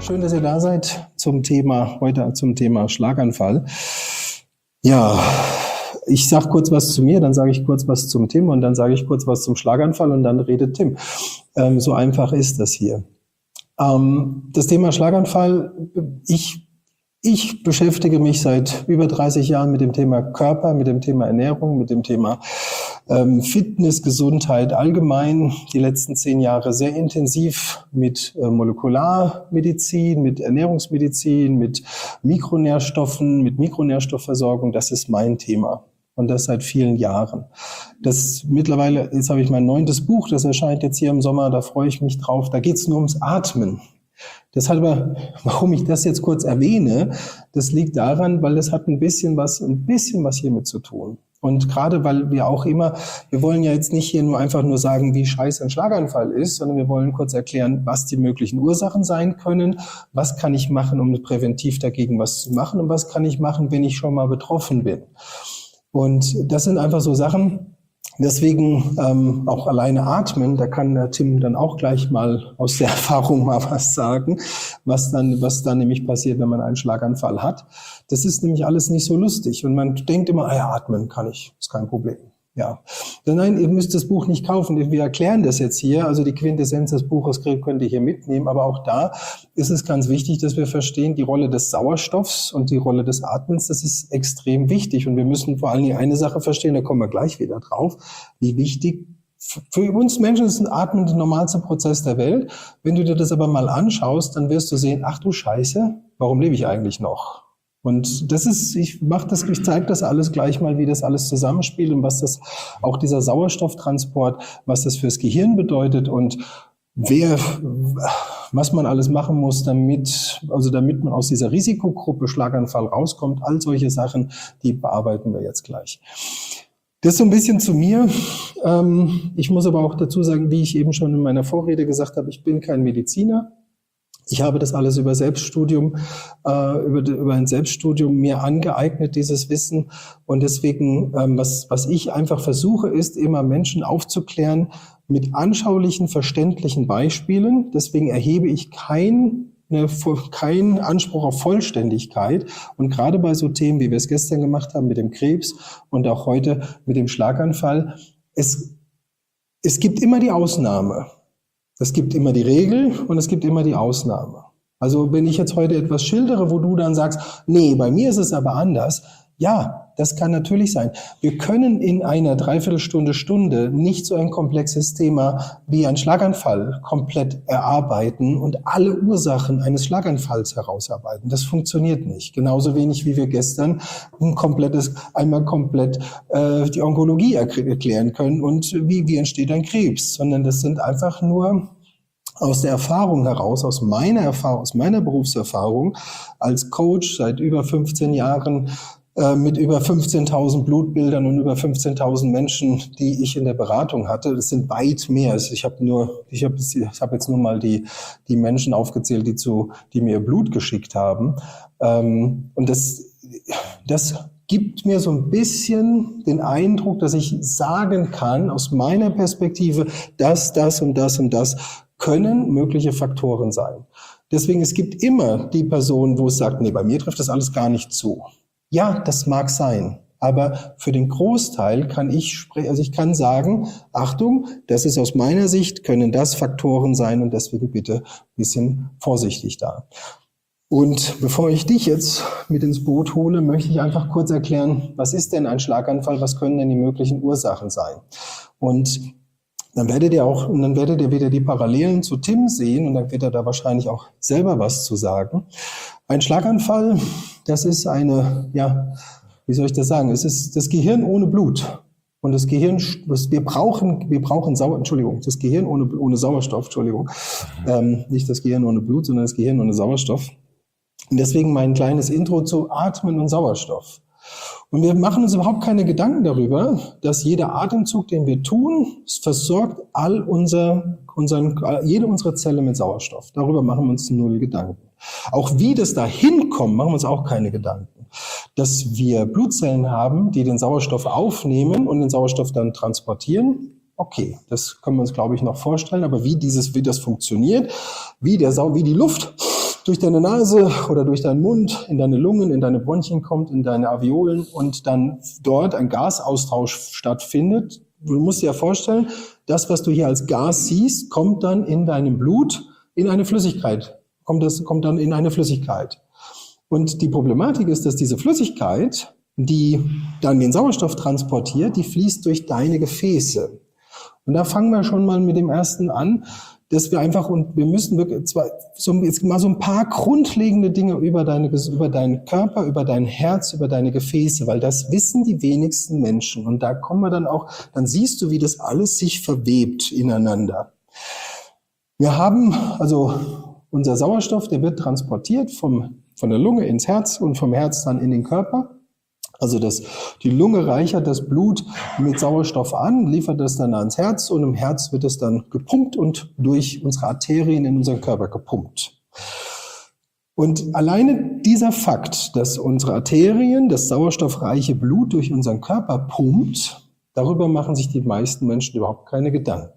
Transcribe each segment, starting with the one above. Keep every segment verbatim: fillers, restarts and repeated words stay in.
Schön, dass ihr da seid zum Thema, heute zum Thema Schlaganfall. Ja, ich sage kurz was zu mir, dann sage ich kurz was zum Tim und dann sage ich kurz was zum Schlaganfall und dann redet Tim. Ähm, so einfach ist das hier. Ähm, das Thema Schlaganfall, ich Ich beschäftige mich seit über dreißig Jahren mit dem Thema Körper, mit dem Thema Ernährung, mit dem Thema ähm, Fitness, Gesundheit allgemein. Die letzten zehn Jahre sehr intensiv mit äh, Molekularmedizin, mit Ernährungsmedizin, mit Mikronährstoffen, mit Mikronährstoffversorgung. Das ist mein Thema. Und das seit vielen Jahren. Das mittlerweile, jetzt habe ich mein neuntes Buch, das erscheint jetzt hier im Sommer, da freue ich mich drauf. Da geht es nur ums Atmen. Deshalb, warum ich das jetzt kurz erwähne, das liegt daran, weil das hat ein bisschen was, ein bisschen was hiermit zu tun. Und gerade weil wir auch immer, wir wollen ja jetzt nicht hier nur einfach nur sagen, wie scheiße ein Schlaganfall ist, sondern wir wollen kurz erklären, was die möglichen Ursachen sein können, was kann ich machen, um präventiv dagegen was zu machen und was kann ich machen, wenn ich schon mal betroffen bin. Und das sind einfach so Sachen. Deswegen ähm, auch alleine atmen, da kann der Tim dann auch gleich mal aus der Erfahrung mal was sagen, was dann, was dann nämlich passiert, wenn man einen Schlaganfall hat. Das ist nämlich alles nicht so lustig und man denkt immer, ah ja, atmen kann ich, ist kein Problem. Ja, nein, ihr müsst das Buch nicht kaufen. Wir erklären das jetzt hier. Also die Quintessenz des Buches könnt ihr hier mitnehmen. Aber auch da ist es ganz wichtig, dass wir verstehen, die Rolle des Sauerstoffs und die Rolle des Atmens, das ist extrem wichtig. Und wir müssen vor allen Dingen eine Sache verstehen, da kommen wir gleich wieder drauf, wie wichtig für uns Menschen ist ein Atmen der normalste Prozess der Welt. Wenn du dir das aber mal anschaust, dann wirst du sehen, ach du Scheiße, warum lebe ich eigentlich noch? Und das ist, ich mache das, ich zeige das alles gleich mal, wie das alles zusammenspielt und was das, auch dieser Sauerstofftransport, was das fürs Gehirn bedeutet und wer, was man alles machen muss, damit, also damit man aus dieser Risikogruppe Schlaganfall rauskommt, all solche Sachen, die bearbeiten wir jetzt gleich. Das so ein bisschen zu mir. Ich muss aber auch dazu sagen, wie ich eben schon in meiner Vorrede gesagt habe, ich bin kein Mediziner. Ich habe das alles über Selbststudium, äh, über, über ein Selbststudium mir angeeignet, dieses Wissen. Und deswegen, ähm, was, was ich einfach versuche, ist immer Menschen aufzuklären mit anschaulichen, verständlichen Beispielen. Deswegen erhebe ich kein, eine, keinen Anspruch auf Vollständigkeit. Und gerade bei so Themen, wie wir es gestern gemacht haben mit dem Krebs und auch heute mit dem Schlaganfall, es, es gibt immer die Ausnahme. Es gibt immer die Regel und es gibt immer die Ausnahme. Also wenn ich jetzt heute etwas schildere, wo du dann sagst, nee, bei mir ist es aber anders. Ja, das kann natürlich sein. Wir können in einer Dreiviertelstunde, Stunde nicht so ein komplexes Thema wie ein Schlaganfall komplett erarbeiten und alle Ursachen eines Schlaganfalls herausarbeiten. Das funktioniert nicht. Genauso wenig wie wir gestern ein komplettes, einmal komplett äh, die Onkologie erklären können und wie, wie entsteht ein Krebs, sondern das sind einfach nur aus der Erfahrung heraus, aus meiner Erfahrung, aus meiner Berufserfahrung als Coach seit über fünfzehn Jahren, mit über fünfzehntausend Blutbildern und über fünfzehntausend Menschen, die ich in der Beratung hatte. Das sind weit mehr. Also ich habe nur, ich habe ich hab jetzt nur mal die die Menschen aufgezählt, die zu, die mir ihr Blut geschickt haben. Und das das gibt mir so ein bisschen den Eindruck, dass ich sagen kann aus meiner Perspektive, dass das und das und das können mögliche Faktoren sein. Deswegen es gibt immer die Person, wo es sagt, nee, bei mir trifft das alles gar nicht zu. Ja, das mag sein, aber für den Großteil kann ich sprechen, also ich kann sagen, Achtung, das ist aus meiner Sicht, können das Faktoren sein und deswegen bitte ein bisschen vorsichtig da. Und bevor ich dich jetzt mit ins Boot hole, möchte ich einfach kurz erklären, was ist denn ein Schlaganfall, was können denn die möglichen Ursachen sein? Und dann werdet ihr auch, und dann werdet ihr wieder die Parallelen zu Tim sehen und dann wird er da wahrscheinlich auch selber was zu sagen. Ein Schlaganfall, das ist eine, ja, wie soll ich das sagen? Es ist das Gehirn ohne Blut. Und das Gehirn, das, wir brauchen, wir brauchen Sauer, Entschuldigung, das Gehirn ohne, ohne Sauerstoff, Entschuldigung. Ähm, nicht das Gehirn ohne Blut, sondern das Gehirn ohne Sauerstoff. Und deswegen mein kleines Intro zu Atmen und Sauerstoff. Und wir machen uns überhaupt keine Gedanken darüber, dass jeder Atemzug, den wir tun, versorgt all unser, unseren, jede unserer Zelle mit Sauerstoff. Darüber machen wir uns null Gedanken. Auch wie das da hinkommt, machen wir uns auch keine Gedanken. Dass wir Blutzellen haben, die den Sauerstoff aufnehmen und den Sauerstoff dann transportieren, okay, das können wir uns, glaube ich, noch vorstellen. Aber wie dieses, wie das funktioniert, wie der Sau, wie die Luft durch deine Nase oder durch deinen Mund in deine Lungen, in deine Bronchien kommt, in deine Alveolen und dann dort ein Gasaustausch stattfindet. Du musst dir ja vorstellen, das, was du hier als Gas siehst, kommt dann in deinem Blut in eine Flüssigkeit. Kommt das, kommt dann in eine Flüssigkeit. Und die Problematik ist, dass diese Flüssigkeit, die dann den Sauerstoff transportiert, die fließt durch deine Gefäße. Und da fangen wir schon mal mit dem ersten an, dass wir einfach, und wir müssen wirklich zwar so, jetzt mal so ein paar grundlegende Dinge über deine, über deinen Körper, über dein Herz, über deine Gefäße, weil das wissen die wenigsten Menschen. Und da kommen wir dann auch, dann siehst du, wie das alles sich verwebt ineinander. Wir haben, also unser Sauerstoff, der wird transportiert vom, von der Lunge ins Herz und vom Herz dann in den Körper. Also das, die Lunge reichert das Blut mit Sauerstoff an, liefert das dann ans Herz und im Herz wird es dann gepumpt und durch unsere Arterien in unseren Körper gepumpt. Und alleine dieser Fakt, dass unsere Arterien das sauerstoffreiche Blut durch unseren Körper pumpt, darüber machen sich die meisten Menschen überhaupt keine Gedanken.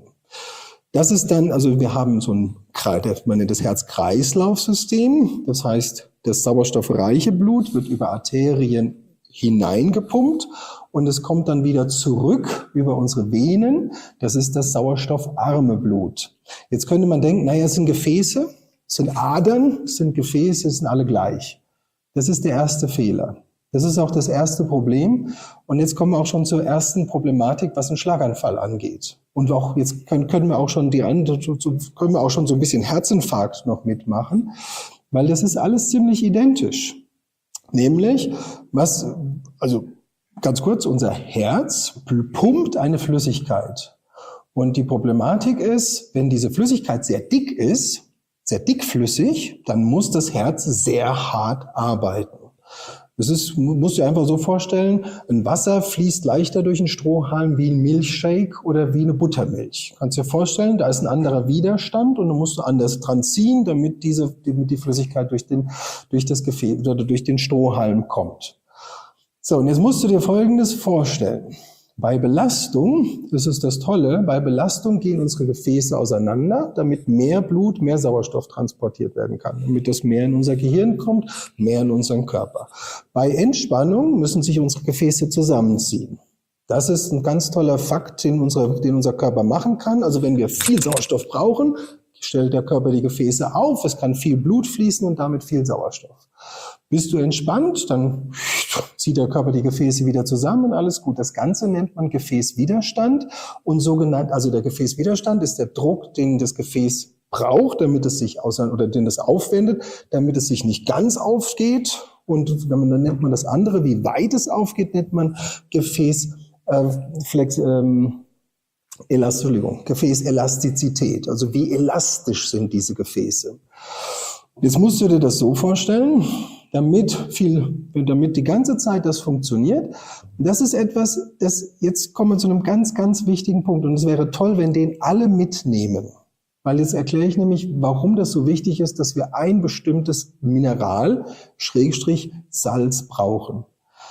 Das ist dann, also wir haben so ein, man nennt das Herz-Kreislauf-System, das heißt, das sauerstoffreiche Blut wird über Arterien hineingepumpt und es kommt dann wieder zurück über unsere Venen. Das ist das sauerstoffarme Blut. Jetzt könnte man denken, naja, es sind Gefäße, es sind Adern, es sind Gefäße, es sind alle gleich. Das ist der erste Fehler. Das ist auch das erste Problem. Und jetzt kommen wir auch schon zur ersten Problematik, was einen Schlaganfall angeht. Und auch jetzt können, können wir auch schon die andere, können wir auch schon so ein bisschen Herzinfarkt noch mitmachen, weil das ist alles ziemlich identisch. Nämlich, was, also ganz kurz, unser Herz pumpt eine Flüssigkeit. Und die Problematik ist, wenn diese Flüssigkeit sehr dick ist, sehr dickflüssig, dann muss das Herz sehr hart arbeiten. Das ist, musst du dir einfach so vorstellen, ein Wasser fließt leichter durch einen Strohhalm wie ein Milchshake oder wie eine Buttermilch. Kannst dir vorstellen, da ist ein anderer Widerstand und du musst anders dran ziehen, damit diese, damit die Flüssigkeit durch den, durch das Gefäß oder durch den Strohhalm kommt. So, und jetzt musst du dir Folgendes vorstellen. Bei Belastung, das ist das Tolle, bei Belastung gehen unsere Gefäße auseinander, damit mehr Blut, mehr Sauerstoff transportiert werden kann, damit das mehr in unser Gehirn kommt, mehr in unseren Körper. Bei Entspannung müssen sich unsere Gefäße zusammenziehen. Das ist ein ganz toller Fakt, den, unsere, den unser Körper machen kann. Also wenn wir viel Sauerstoff brauchen, stellt der Körper die Gefäße auf, es kann viel Blut fließen und damit viel Sauerstoff. Bist du entspannt, dann zieht der Körper die Gefäße wieder zusammen und alles gut. Das Ganze nennt man Gefäßwiderstand und sogenannt, also der Gefäßwiderstand ist der Druck, den das Gefäß braucht, damit es sich außer, oder den es aufwendet, damit es sich nicht ganz aufgeht. Und dann nennt man das andere, wie weit es aufgeht, nennt man Gefäß, äh, Flex, ähm, Elast, Entschuldigung, Gefäßelastizität. Also wie elastisch sind diese Gefäße? Jetzt musst du dir das so vorstellen, damit viel, damit die ganze Zeit das funktioniert. Das ist etwas, das, jetzt kommen wir zu einem ganz, ganz wichtigen Punkt. Und es wäre toll, wenn den alle mitnehmen. Weil jetzt erkläre ich nämlich, warum das so wichtig ist, dass wir ein bestimmtes Mineral, Schrägstrich Salz, brauchen.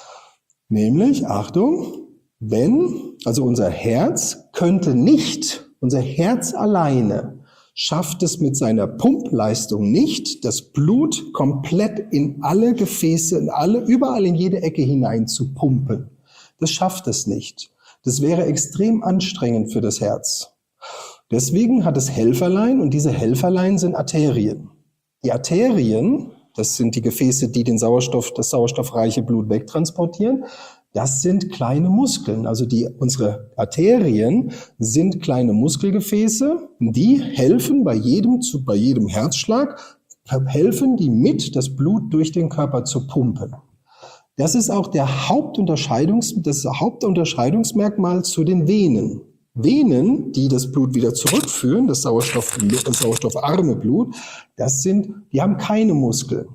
Nämlich, Achtung, wenn, also unser Herz könnte nicht, unser Herz alleine schafft es mit seiner Pumpleistung nicht, das Blut komplett in alle Gefäße, in alle, überall in jede Ecke hinein zu pumpen. Das schafft es nicht. Das wäre extrem anstrengend für das Herz. Deswegen hat es Helferlein und diese Helferlein sind Arterien. Die Arterien, das sind die Gefäße, die den Sauerstoff, das sauerstoffreiche Blut wegtransportieren. Das sind kleine Muskeln, also die, unsere Arterien sind kleine Muskelgefäße, die helfen bei jedem, zu, bei jedem Herzschlag, helfen die mit, das Blut durch den Körper zu pumpen. Das ist auch der Hauptunterscheidungs, das Hauptunterscheidungsmerkmal zu den Venen. Venen, die das Blut wieder zurückführen, das Sauerstoff, das sauerstoffarme Blut, das sind, die haben keine Muskeln.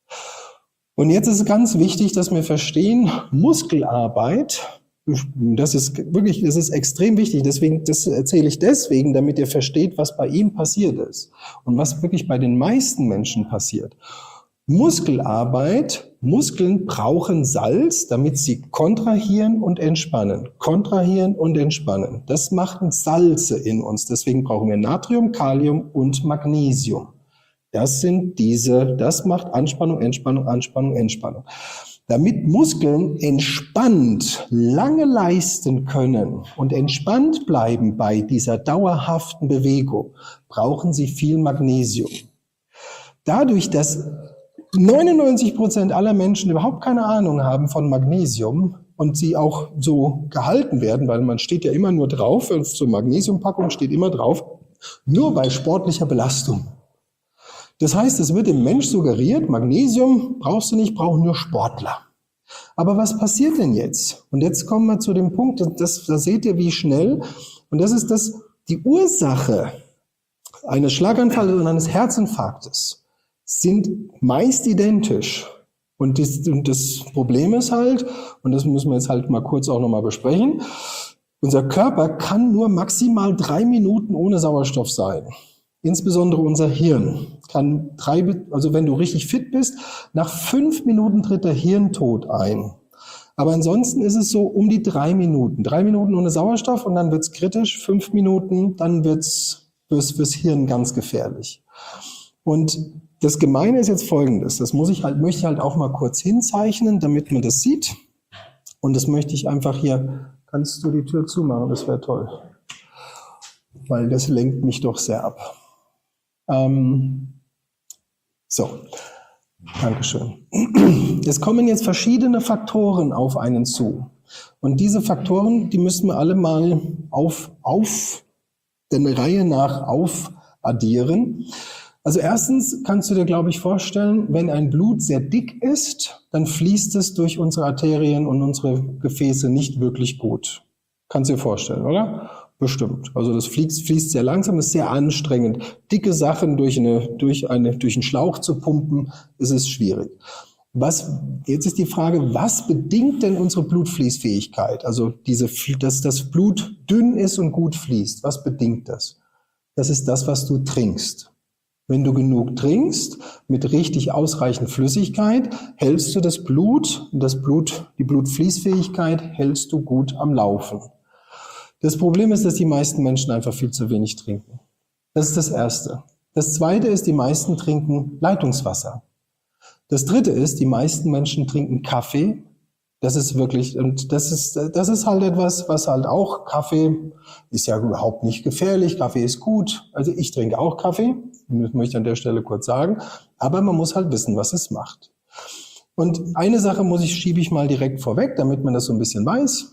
Und jetzt ist es ganz wichtig, dass wir verstehen, Muskelarbeit, das ist wirklich, das ist extrem wichtig. Deswegen, das erzähle ich deswegen, damit ihr versteht, was bei ihm passiert ist und was wirklich bei den meisten Menschen passiert. Muskelarbeit, Muskeln brauchen Salz, damit sie kontrahieren und entspannen. Kontrahieren und entspannen. Das machen Salze in uns. Deswegen brauchen wir Natrium, Kalium und Magnesium. Das sind diese, das macht Anspannung, Entspannung, Anspannung, Entspannung. Damit Muskeln entspannt lange leisten können und entspannt bleiben bei dieser dauerhaften Bewegung, brauchen sie viel Magnesium. Dadurch, dass neunundneunzig Prozent aller Menschen überhaupt keine Ahnung haben von Magnesium und sie auch so gehalten werden, weil man steht ja immer nur drauf, zur Magnesiumpackung steht immer drauf, nur bei sportlicher Belastung. Das heißt, es wird dem Mensch suggeriert, Magnesium brauchst du nicht, brauchen nur Sportler. Aber was passiert denn jetzt? Und jetzt kommen wir zu dem Punkt, das, da seht ihr, wie schnell, und das ist das, die Ursache eines Schlaganfalls und eines Herzinfarktes sind meist identisch. Und das, und das Problem ist halt, und das müssen wir jetzt halt mal kurz auch nochmal besprechen, unser Körper kann nur maximal drei Minuten ohne Sauerstoff sein. Insbesondere unser Hirn kann drei, also wenn du richtig fit bist, nach fünf Minuten tritt der Hirntod ein. Aber ansonsten ist es so um die drei Minuten. Drei Minuten ohne Sauerstoff und dann wird's kritisch. Fünf Minuten, dann wird's fürs, fürs Hirn ganz gefährlich. Und das Gemeine ist jetzt Folgendes. Das muss ich halt, möchte ich halt auch mal kurz hinzeichnen, damit man das sieht. Und das möchte ich einfach hier, kannst du die Tür zumachen? Das wäre toll. Weil das lenkt mich doch sehr ab. Ähm, so, Dankeschön. Es kommen jetzt verschiedene Faktoren auf einen zu. Und diese Faktoren, die müssen wir alle mal auf, auf der Reihe nach aufaddieren. Also erstens kannst du dir, glaube ich, vorstellen, wenn ein Blut sehr dick ist, dann fließt es durch unsere Arterien und unsere Gefäße nicht wirklich gut. Kannst du dir vorstellen, oder? Bestimmt. Also das fließt, fließt sehr langsam, ist sehr anstrengend. Dicke Sachen durch eine, durch eine, durch einen Schlauch zu pumpen, ist es schwierig. Was, jetzt ist die Frage, was bedingt denn unsere Blutfließfähigkeit? Also diese, dass das Blut dünn ist und gut fließt. Was bedingt das? Das ist das, was du trinkst. Wenn du genug trinkst, mit richtig ausreichend Flüssigkeit, hältst du das Blut, das Blut, die Blutfließfähigkeit hältst du gut am Laufen. Das Problem ist, dass die meisten Menschen einfach viel zu wenig trinken. Das ist das Erste. Das Zweite ist, die meisten trinken Leitungswasser. Das Dritte ist, die meisten Menschen trinken Kaffee. Das ist wirklich, und das ist, das ist halt etwas, was halt auch, Kaffee ist ja überhaupt nicht gefährlich, Kaffee ist gut. Also ich trinke auch Kaffee, das möchte ich an der Stelle kurz sagen, aber man muss halt wissen, was es macht. Und eine Sache muss ich, schiebe ich mal direkt vorweg, damit man das so ein bisschen weiß.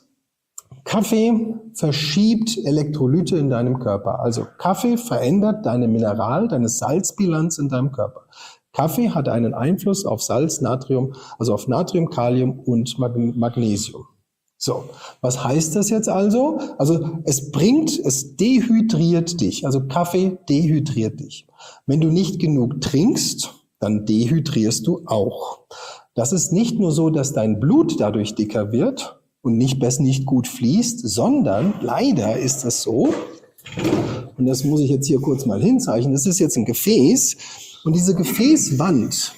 Kaffee verschiebt Elektrolyte in deinem Körper. Also Kaffee verändert deine Mineral-, deine Salzbilanz in deinem Körper. Kaffee hat einen Einfluss auf Salz, Natrium, also auf Natrium, Kalium und Magnesium. So, was heißt das jetzt also? Also es bringt, es dehydriert dich. Also Kaffee dehydriert dich. Wenn du nicht genug trinkst, dann dehydrierst du auch. Das ist nicht nur so, dass dein Blut dadurch dicker wird und nicht besser, nicht gut fließt, sondern leider ist das so, und das muss ich jetzt hier kurz mal hinzeichnen, das ist jetzt ein Gefäß, und diese Gefäßwand,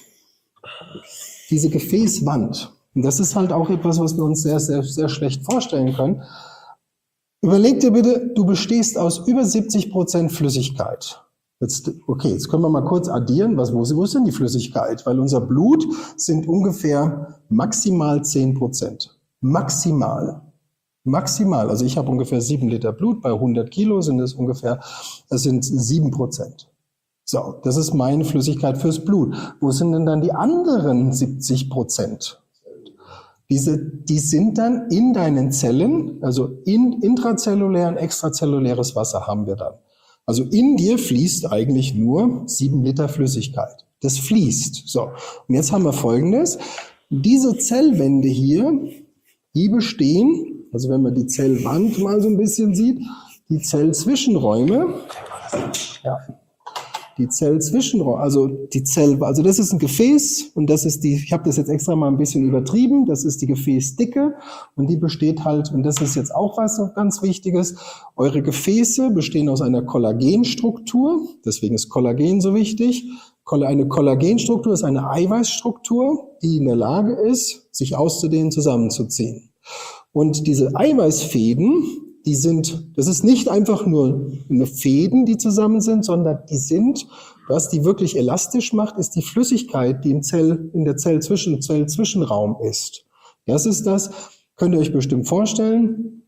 diese Gefäßwand, und das ist halt auch etwas, was wir uns sehr, sehr, sehr schlecht vorstellen können. Überleg dir bitte, du bestehst aus über siebzig Prozent Flüssigkeit. Jetzt, okay, jetzt können wir mal kurz addieren, was, wo, wo ist denn die Flüssigkeit? Weil unser Blut sind ungefähr maximal zehn Prozent. Maximal. Maximal. Also ich habe ungefähr sieben Liter Blut, bei hundert Kilo sind es ungefähr, das sind sieben Prozent. So, das ist meine Flüssigkeit fürs Blut. Wo sind denn dann die anderen siebzig Prozent? Diese, die sind dann in deinen Zellen, also in intrazellulär und extrazelluläres Wasser haben wir dann. Also in dir fließt eigentlich nur sieben Liter Flüssigkeit. Das fließt. So, und jetzt haben wir Folgendes. Diese Zellwände hier, die bestehen, also wenn man die Zellwand mal so ein bisschen sieht, die Zellzwischenräume, ja, die Zellzwischenräume, also die Zell, also das ist ein Gefäß und das ist die, ich habe das jetzt extra mal ein bisschen übertrieben, das ist die Gefäßdicke und die besteht halt, und das ist jetzt auch was ganz Wichtiges, eure Gefäße bestehen aus einer Kollagenstruktur, deswegen ist Kollagen so wichtig. Eine Kollagenstruktur ist eine Eiweißstruktur, die in der Lage ist, sich auszudehnen, zusammenzuziehen. Und diese Eiweißfäden, die sind, das ist nicht einfach nur eine Fäden, die zusammen sind, sondern die sind, was die wirklich elastisch macht, ist die Flüssigkeit, die im Zell, in der Zellzwischen, Zellzwischenraum ist. Das ist das, könnt ihr euch bestimmt vorstellen.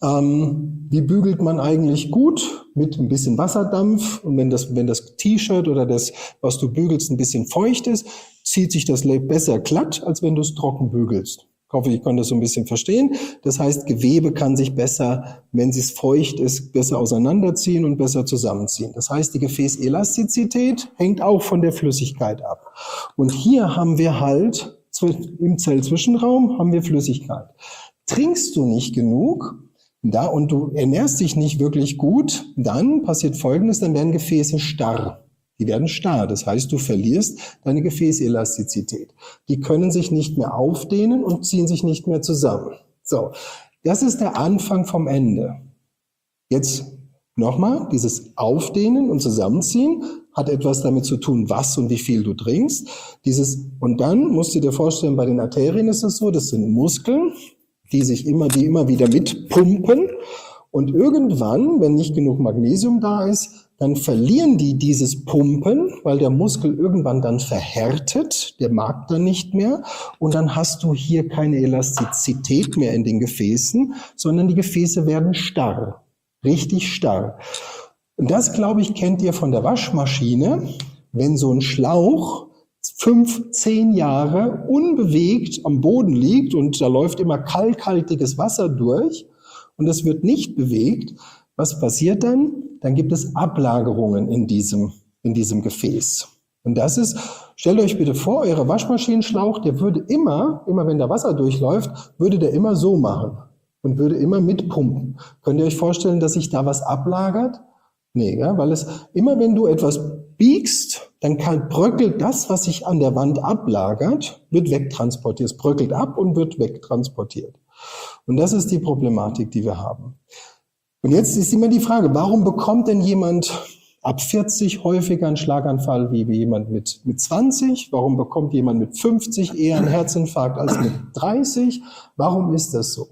Ähm, wie bügelt man eigentlich gut? Mit ein bisschen Wasserdampf. Und wenn das, wenn das T-Shirt oder das, was du bügelst, ein bisschen feucht ist, zieht sich das besser glatt, als wenn du es trocken bügelst. Ich hoffe, ich konnte das so ein bisschen verstehen. Das heißt, Gewebe kann sich besser, wenn es feucht ist, besser auseinanderziehen und besser zusammenziehen. Das heißt, die Gefäßelastizität hängt auch von der Flüssigkeit ab. Und hier haben wir halt, im Zellzwischenraum haben wir Flüssigkeit. Trinkst du nicht genug, da, und du ernährst dich nicht wirklich gut, dann passiert Folgendes, dann werden Gefäße starr. Die werden starr, das heißt, du verlierst deine Gefäßelastizität. Die können sich nicht mehr aufdehnen und ziehen sich nicht mehr zusammen. So, das ist der Anfang vom Ende. Jetzt nochmal, dieses Aufdehnen und Zusammenziehen hat etwas damit zu tun, was und wie viel du trinkst. Dieses, und dann musst du dir vorstellen, bei den Arterien ist es so, das sind Muskeln, die sich immer, die immer wieder mitpumpen. Und irgendwann, wenn nicht genug Magnesium da ist, dann verlieren die dieses Pumpen, weil der Muskel irgendwann dann verhärtet, der mag dann nicht mehr. Und dann hast du hier keine Elastizität mehr in den Gefäßen, sondern die Gefäße werden starr, richtig starr. Und das, glaube ich, kennt ihr von der Waschmaschine, wenn so ein Schlauch fünf, zehn Jahre unbewegt am Boden liegt und da läuft immer kalkhaltiges Wasser durch und es wird nicht bewegt. Was passiert dann? Dann gibt es Ablagerungen in diesem, in diesem Gefäß. Und das ist, stellt euch bitte vor, euer Waschmaschinenschlauch, der würde immer, immer wenn da Wasser durchläuft, würde der immer so machen und würde immer mitpumpen. Könnt ihr euch vorstellen, dass sich da was ablagert? Nee, ja, weil es immer, wenn du etwas biegst, dann kann, bröckelt das, was sich an der Wand ablagert, wird wegtransportiert. Es bröckelt ab und wird wegtransportiert. Und das ist die Problematik, die wir haben. Und jetzt ist immer die Frage, warum bekommt denn jemand ab vierzig häufiger einen Schlaganfall wie jemand mit, mit zwanzig? Warum bekommt jemand mit fünfzig eher einen Herzinfarkt als mit dreißig? Warum ist das so?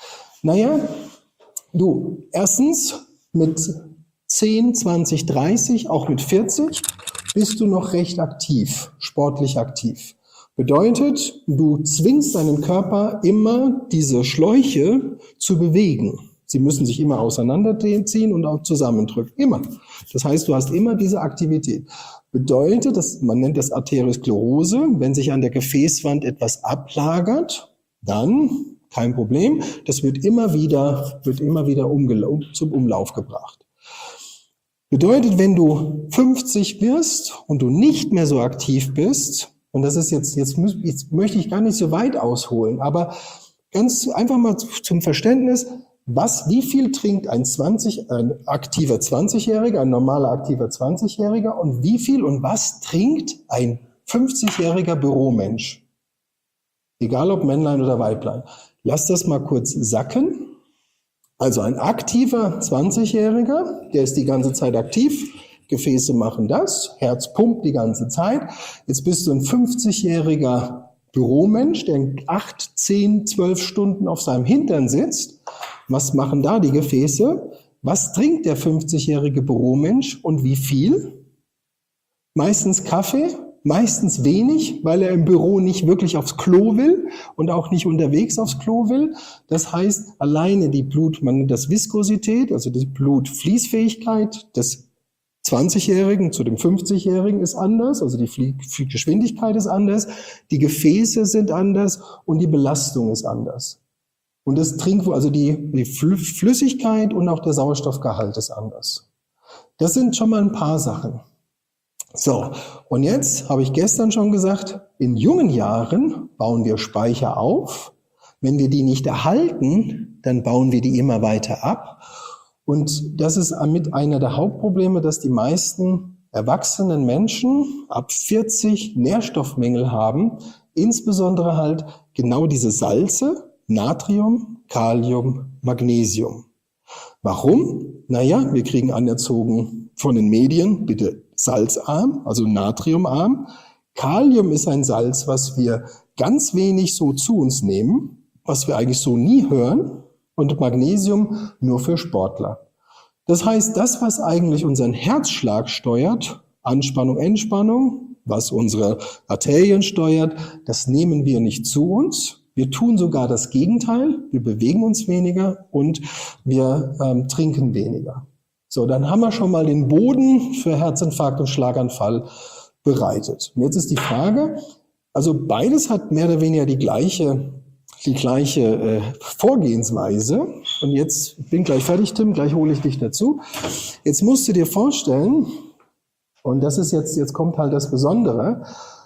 Naja, du, erstens mit zehn, zwanzig, dreißig, auch mit vierzig, bist du noch recht aktiv, sportlich aktiv. Bedeutet, du zwingst deinen Körper immer, diese Schläuche zu bewegen. Sie müssen sich immer auseinanderziehen und auch zusammendrücken. Immer. Das heißt, du hast immer diese Aktivität. Bedeutet, dass, man nennt das Arteriosklerose, wenn sich an der Gefäßwand etwas ablagert, dann kein Problem. Das wird immer wieder, wird immer wieder umgel- zum Umlauf gebracht. Bedeutet, wenn du fünfzig wirst und du nicht mehr so aktiv bist, und das ist jetzt, jetzt, muss, jetzt möchte ich gar nicht so weit ausholen, aber ganz einfach mal zum Verständnis, was, wie viel trinkt ein zwanzig, ein aktiver zwanzigjähriger, ein normaler aktiver zwanzigjähriger und wie viel und was trinkt ein fünfzigjähriger Büromensch? Egal ob Männlein oder Weiblein. Lass das mal kurz sacken. Also ein aktiver zwanzigjähriger, der ist die ganze Zeit aktiv, Gefäße machen das, Herz pumpt die ganze Zeit. Jetzt bist du ein fünfzigjähriger Büromensch, der acht, zehn, zwölf Stunden auf seinem Hintern sitzt. Was machen da die Gefäße? Was trinkt der fünfzigjährige Büromensch und wie viel? Meistens Kaffee, meistens wenig, weil er im Büro nicht wirklich aufs Klo will und auch nicht unterwegs aufs Klo will. Das heißt, alleine die Blut, man nennt das Viskosität, also die Blutfließfähigkeit des zwanzigjährigen zu dem fünfzigjährigen ist anders, also die Flie- Geschwindigkeit ist anders, die Gefäße sind anders und die Belastung ist anders. Und das Trink, also die, die Flüssigkeit und auch der Sauerstoffgehalt ist anders. Das sind schon mal ein paar Sachen. So, und jetzt habe ich gestern schon gesagt, in jungen Jahren bauen wir Speicher auf. Wenn wir die nicht erhalten, dann bauen wir die immer weiter ab. Und das ist mit einer der Hauptprobleme, dass die meisten erwachsenen Menschen ab vierzig Nährstoffmängel haben, insbesondere halt genau diese Salze, Natrium, Kalium, Magnesium. Warum? Naja, wir kriegen anerzogen von den Medien, bitte salzarm, also natriumarm. Kalium ist ein Salz, was wir ganz wenig so zu uns nehmen, was wir eigentlich so nie hören. und Magnesium nur für Sportler. Das heißt, das, was eigentlich unseren Herzschlag steuert, Anspannung, Entspannung, was unsere Arterien steuert, das nehmen wir nicht zu uns. Wir tun sogar das Gegenteil. Wir bewegen uns weniger und wir ähm, trinken weniger. So, dann haben wir schon mal den Boden für Herzinfarkt und Schlaganfall bereitet. Und jetzt ist die Frage, also beides hat mehr oder weniger die gleiche, die gleiche äh, Vorgehensweise. Und jetzt bin gleich fertig, Tim, gleich hole ich dich dazu. Jetzt musst du dir vorstellen, und das ist jetzt, jetzt kommt halt das Besondere,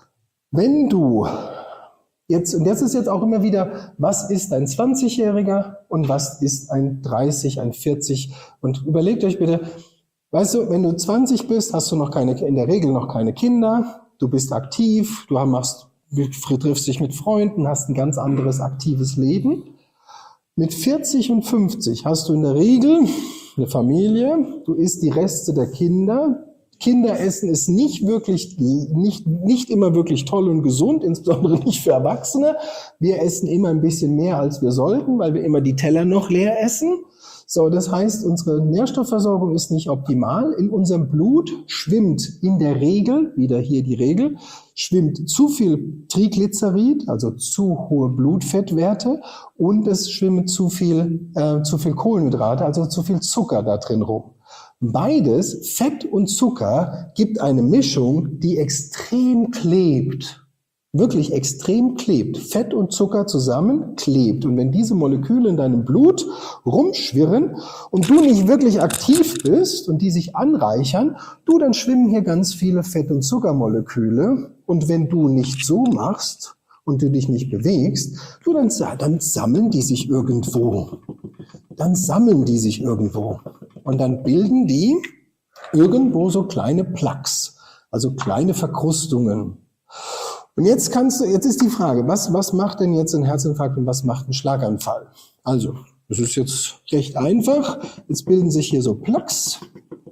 wenn du jetzt, und das ist jetzt auch immer wieder, was ist ein zwanzigjähriger und was ist ein dreißig, ein vierzig? Und überlegt euch bitte, weißt du, wenn du zwanzig bist, hast du noch keine, in der Regel noch keine Kinder, du bist aktiv, du machst, du triffst dich mit Freunden, hast ein ganz anderes aktives Leben. Mit vierzig und fünfzig hast du in der Regel eine Familie, du isst die Reste der Kinder. Kinderessen ist nicht wirklich, nicht, nicht immer wirklich toll und gesund, insbesondere nicht für Erwachsene. Wir essen immer ein bisschen mehr, als wir sollten, weil wir immer die Teller noch leer essen. So, das heißt, unsere Nährstoffversorgung ist nicht optimal. In unserem Blut schwimmt in der Regel, wieder hier die Regel, schwimmt zu viel Triglycerid, also zu hohe Blutfettwerte, und es schwimmen zu viel, äh, zu viel Kohlenhydrate, also zu viel Zucker da drin rum. Beides, Fett und Zucker, gibt eine Mischung, die extrem klebt. Wirklich extrem klebt. Fett und Zucker zusammen klebt. Und wenn diese Moleküle in deinem Blut rumschwirren und du nicht wirklich aktiv bist und die sich anreichern, du, dann schwimmen hier ganz viele Fett- und Zuckermoleküle. Und wenn du nicht so machst und du dich nicht bewegst, du, dann, dann sammeln die sich irgendwo. Dann sammeln die sich irgendwo. Und dann bilden die irgendwo so kleine Plaques, also kleine Verkrustungen. Und jetzt kannst du, jetzt ist die Frage, was, was macht denn jetzt ein Herzinfarkt und was macht ein Schlaganfall? Also, das ist jetzt recht einfach. Jetzt bilden sich hier so Plaques,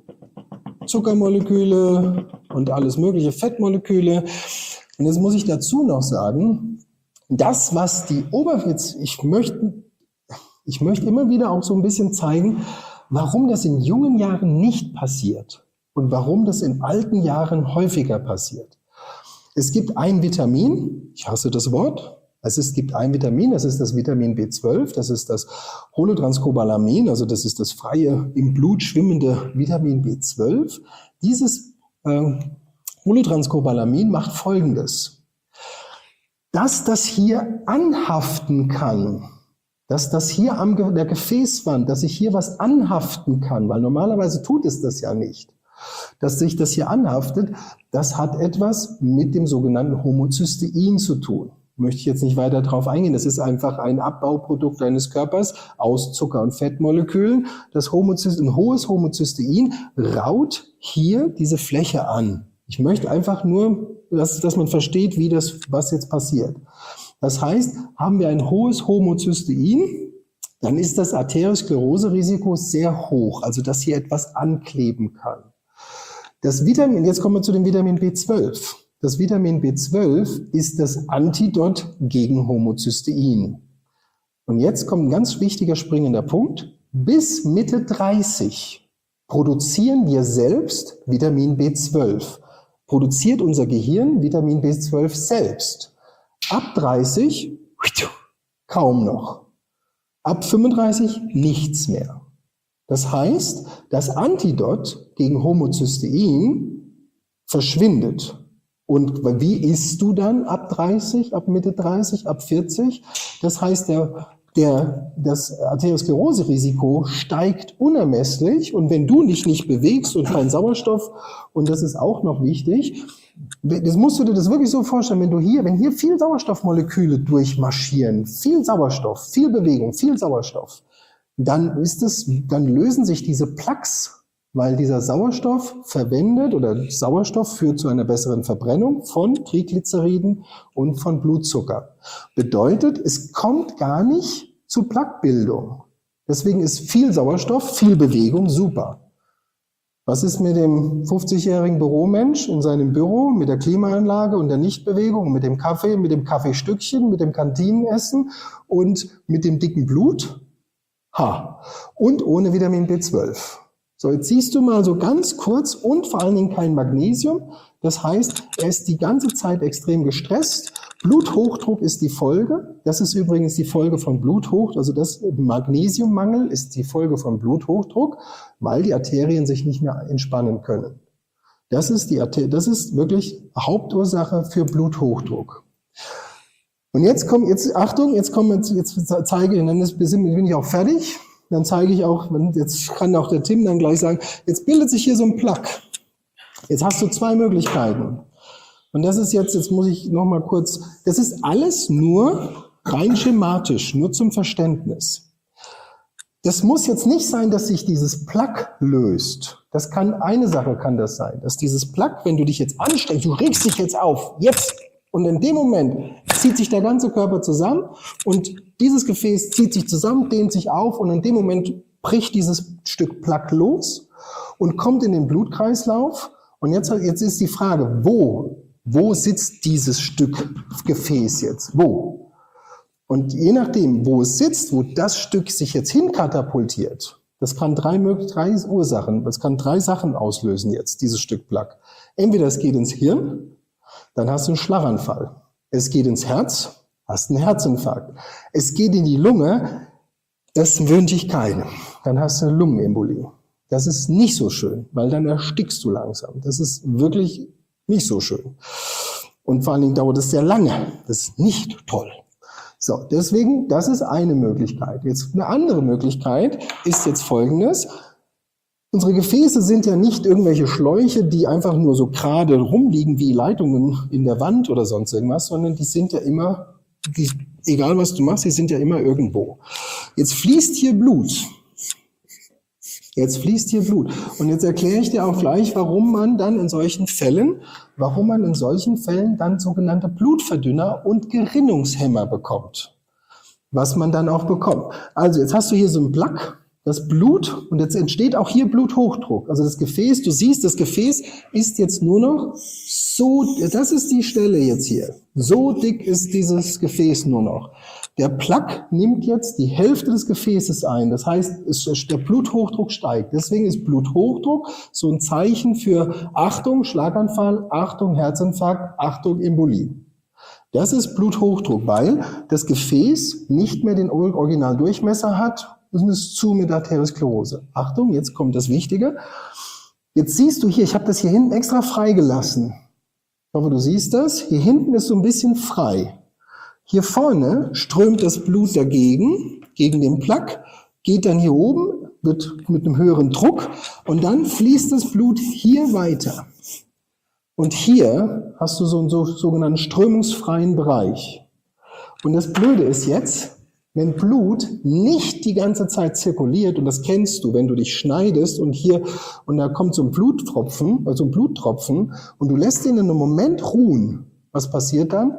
Zuckermoleküle und alles mögliche Fettmoleküle. Und jetzt muss ich dazu noch sagen, das, was die Oberfläche, ich möchte, ich möchte immer wieder auch so ein bisschen zeigen, warum das in jungen Jahren nicht passiert und warum das in alten Jahren häufiger passiert. Es gibt ein Vitamin, ich hasse das Wort, also es gibt ein Vitamin, das ist das Vitamin B zwölf, das ist das Holotranscobalamin, also das ist das freie, im Blut schwimmende Vitamin B zwölf. Dieses äh, Holotranscobalamin macht Folgendes: Dass das hier anhaften kann, dass das hier am Ge- der Gefäßwand, dass sich hier was anhaften kann, weil normalerweise tut es das ja nicht, dass sich das hier anhaftet, das hat etwas mit dem sogenannten Homozystein zu tun. Möchte ich jetzt nicht weiter darauf eingehen. Das ist einfach ein Abbauprodukt deines Körpers aus Zucker- und Fettmolekülen. Das Homozystein, ein hohes Homozystein raut hier diese Fläche an. Ich möchte einfach nur, dass, dass man versteht, wie das, was jetzt passiert. Das heißt, haben wir ein hohes Homozystein, dann ist das Arterioskleroserisiko sehr hoch, also dass hier etwas ankleben kann. Das Vitamin, jetzt kommen wir zu dem Vitamin B zwölf. Das Vitamin B zwölf ist das Antidot gegen Homozystein. Und jetzt kommt ein ganz wichtiger springender Punkt. Bis Mitte dreißig produzieren wir selbst Vitamin B zwölf. Produziert unser Gehirn Vitamin B zwölf selbst. Ab dreißig kaum noch. Ab fünfunddreißig nichts mehr. Das heißt, das Antidot gegen Homozystein verschwindet. Und wie isst du dann ab dreißig, ab Mitte dreißig, ab vierzig? Das heißt, der, der, das Arterioskleroserisiko steigt unermesslich. Und wenn du dich nicht bewegst und keinen Sauerstoff, und das ist auch noch wichtig, das musst du dir das wirklich so vorstellen, wenn du hier, wenn hier viel Sauerstoffmoleküle durchmarschieren, viel Sauerstoff, viel Bewegung, viel Sauerstoff, dann ist es, dann lösen sich diese Plaques, weil dieser Sauerstoff verwendet oder Sauerstoff führt zu einer besseren Verbrennung von Triglyceriden und von Blutzucker. Bedeutet, es kommt gar nicht zu Plaquebildung. Deswegen ist viel Sauerstoff, viel Bewegung super. Was ist mit dem fünfzigjährigen Büromensch in seinem Büro mit der Klimaanlage und der Nichtbewegung, mit dem Kaffee, mit dem Kaffeestückchen, mit dem Kantinenessen und mit dem dicken Blut? Ha. Und ohne Vitamin B zwölf. So, jetzt siehst du mal so ganz kurz und vor allen Dingen kein Magnesium. Das heißt, er ist die ganze Zeit extrem gestresst. Bluthochdruck ist die Folge. Das ist übrigens die Folge von Bluthochdruck. Also das Magnesiummangel ist die Folge von Bluthochdruck, weil die Arterien sich nicht mehr entspannen können. Das ist die, das ist wirklich Hauptursache für Bluthochdruck. Und jetzt kommt, jetzt, Achtung, jetzt kommen, jetzt zeige ich, dann ist, bin ich auch fertig. Dann zeige ich auch, jetzt kann auch der Tim dann gleich sagen, jetzt bildet sich hier so ein Plaque. Jetzt hast du zwei Möglichkeiten. Und das ist jetzt, jetzt muss ich noch mal kurz, das ist alles nur rein schematisch, nur zum Verständnis. Das muss jetzt nicht sein, dass sich dieses Plaque löst. Das kann, eine Sache kann das sein, dass dieses Plaque, wenn du dich jetzt anstrengst, du regst dich jetzt auf, jetzt, und in dem Moment zieht sich der ganze Körper zusammen und dieses Gefäß zieht sich zusammen, dehnt sich auf und in dem Moment bricht dieses Stück Plaque los und kommt in den Blutkreislauf. Und jetzt, jetzt ist die Frage, wo, wo sitzt dieses Stück Gefäß jetzt? Wo? Und je nachdem, wo es sitzt, wo das Stück sich jetzt hinkatapultiert, das kann drei, drei Ursachen, das kann drei Sachen auslösen jetzt, dieses Stück Plaque. Entweder es geht ins Hirn, dann hast du einen Schlaganfall. Es geht ins Herz, hast einen Herzinfarkt. Es geht in die Lunge, das wünsche ich keinem. Dann hast du eine Lungenembolie. Das ist nicht so schön, weil dann erstickst du langsam. Das ist wirklich nicht so schön. Und vor allen Dingen dauert es sehr lange. Das ist nicht toll. So, deswegen, das ist eine Möglichkeit. Jetzt eine andere Möglichkeit ist jetzt folgendes. Unsere Gefäße sind ja nicht irgendwelche Schläuche, die einfach nur so gerade rumliegen wie Leitungen in der Wand oder sonst irgendwas, sondern die sind ja immer, die, egal was du machst, die sind ja immer irgendwo. Jetzt fließt hier Blut. Jetzt fließt hier Blut. Und jetzt erkläre ich dir auch gleich, warum man dann in solchen Fällen, warum man in solchen Fällen dann sogenannte Blutverdünner und Gerinnungshemmer bekommt. Was man dann auch bekommt. Also jetzt hast du hier so ein Plaque. Das Blut, und jetzt entsteht auch hier Bluthochdruck. Also das Gefäß, du siehst, das Gefäß ist jetzt nur noch so, das ist die Stelle jetzt hier. So dick ist dieses Gefäß nur noch. Der Plaque nimmt jetzt die Hälfte des Gefäßes ein. Das heißt, es, der Bluthochdruck steigt. Deswegen ist Bluthochdruck so ein Zeichen für Achtung, Schlaganfall, Achtung, Herzinfarkt, Achtung, Embolie. Das ist Bluthochdruck, weil das Gefäß nicht mehr den Originaldurchmesser hat. Das ist zu mit Arteriosklerose. Achtung, jetzt kommt das Wichtige. Jetzt siehst du hier, ich habe das hier hinten extra freigelassen. Ich hoffe, du siehst das. Hier hinten ist so ein bisschen frei. Hier vorne strömt das Blut dagegen, gegen den Plaque, geht dann hier oben, wird mit einem höheren Druck und dann fließt das Blut hier weiter. Und hier hast du so einen so, sogenannten strömungsfreien Bereich. Und das Blöde ist jetzt, wenn Blut nicht die ganze Zeit zirkuliert, und das kennst du, wenn du dich schneidest und hier, und da kommt so ein Bluttropfen, also ein Bluttropfen, und du lässt ihn in einem Moment ruhen, was passiert dann?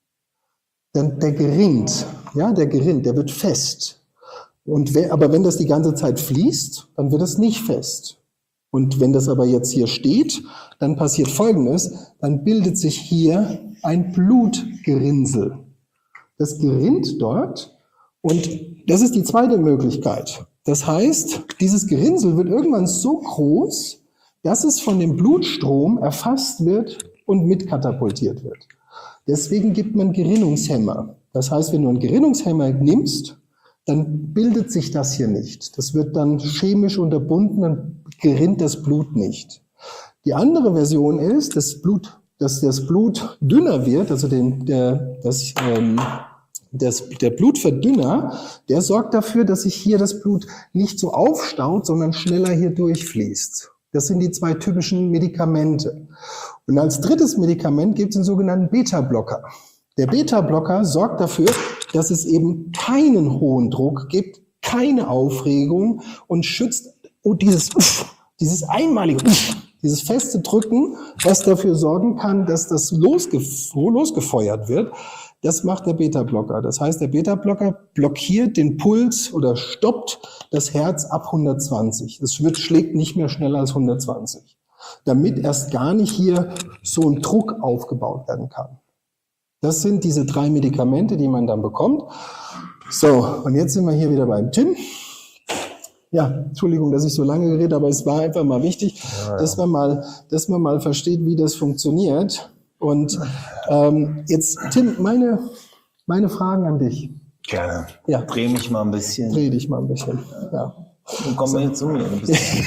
Dann der gerinnt, ja, der gerinnt, der wird fest. Und wer, aber wenn das die ganze Zeit fließt, dann wird es nicht fest. Und wenn das aber jetzt hier steht, dann passiert Folgendes, dann bildet sich hier ein Blutgerinnsel. Das gerinnt dort. Und das ist die zweite Möglichkeit. Das heißt, dieses Gerinnsel wird irgendwann so groß, dass es von dem Blutstrom erfasst wird und mitkatapultiert wird. Deswegen gibt man Gerinnungshemmer. Das heißt, wenn du einen Gerinnungshemmer nimmst, dann bildet sich das hier nicht. Das wird dann chemisch unterbunden, dann gerinnt das Blut nicht. Die andere Version ist, dass, Blut, dass das Blut dünner wird, also den, der, das... Ähm, Das, der Blutverdünner, der sorgt dafür, dass sich hier das Blut nicht so aufstaut, sondern schneller hier durchfließt. Das sind die zwei typischen Medikamente. Und als drittes Medikament gibt es den sogenannten Beta-Blocker. Der Beta-Blocker sorgt dafür, dass es eben keinen hohen Druck gibt, keine Aufregung und schützt oh, dieses, dieses einmalige, dieses feste Drücken, was dafür sorgen kann, dass das losgef- losgefeuert wird. Das macht der Beta-Blocker. Das heißt, der Beta-Blocker blockiert den Puls oder stoppt das Herz ab hundertzwanzig. Es wird, schlägt nicht mehr schneller als hundertzwanzig, damit erst gar nicht hier so ein Druck aufgebaut werden kann. Das sind diese drei Medikamente, die man dann bekommt. So, und jetzt sind wir hier wieder beim Tim. Ja, Entschuldigung, dass ich so lange geredet habe, aber es war einfach mal wichtig, Ja, ja. dass man mal, dass man mal versteht, wie das funktioniert. Und ähm, jetzt, Tim, meine, meine Fragen an dich. Gerne. Ja. Dreh mich mal ein bisschen. Dreh dich mal ein bisschen. Ja. Und komm mal zu mir. Du bist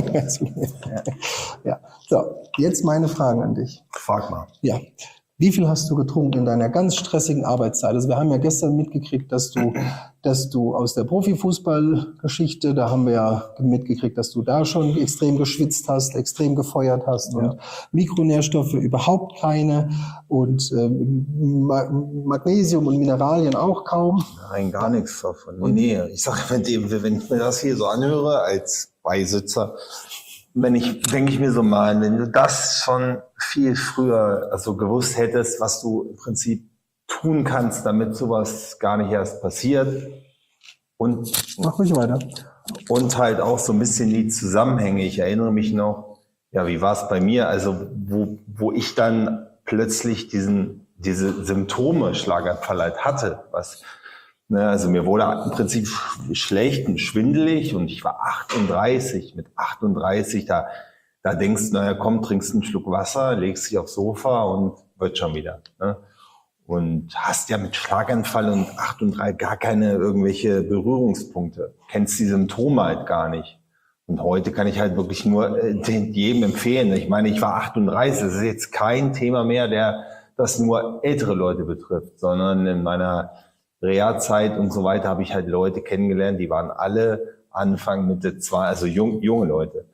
ja. ja. So, jetzt meine Fragen an dich. Frag mal. Ja. Wie viel hast du getrunken in deiner ganz stressigen Arbeitszeit? Also wir haben ja gestern mitgekriegt, dass du, dass du aus der Profifußballgeschichte, da haben wir ja mitgekriegt, dass du da schon extrem geschwitzt hast, extrem gefeuert hast ja. und Mikronährstoffe überhaupt keine und ähm, Magnesium und Mineralien auch kaum. Nein, gar nichts davon. Nee, nee. Ich sage, wenn, wenn ich mir das hier so anhöre als Beisitzer, wenn ich, denke ich mir so mal, wenn du das schon viel früher also gewusst hättest, was du im Prinzip tun kannst, damit sowas gar nicht erst passiert und mach ruhig weiter. Und halt auch so ein bisschen die Zusammenhänge. Ich erinnere mich noch, ja, wie war es bei mir? Also wo, wo ich dann plötzlich diesen, diese Symptome Schlaganfall halt hatte, was Ne, also mir wurde im Prinzip schlecht und schwindelig und ich war achtunddreißig. Mit achtunddreißig, da, da denkst du, naja, komm, trinkst einen Schluck Wasser, legst dich aufs Sofa und wird schon wieder. Ne? Und hast ja mit Schlaganfall und achtunddreißig gar keine irgendwelche Berührungspunkte. Kennst die Symptome halt gar nicht. Und heute kann ich halt wirklich nur äh, jedem empfehlen. Ich meine, ich war achtunddreißig, das ist jetzt kein Thema mehr, der das nur ältere Leute betrifft, sondern in meiner Reha-Zeit und so weiter habe ich halt Leute kennengelernt, die waren alle Anfang, Mitte zwei, also jung, junge Leute.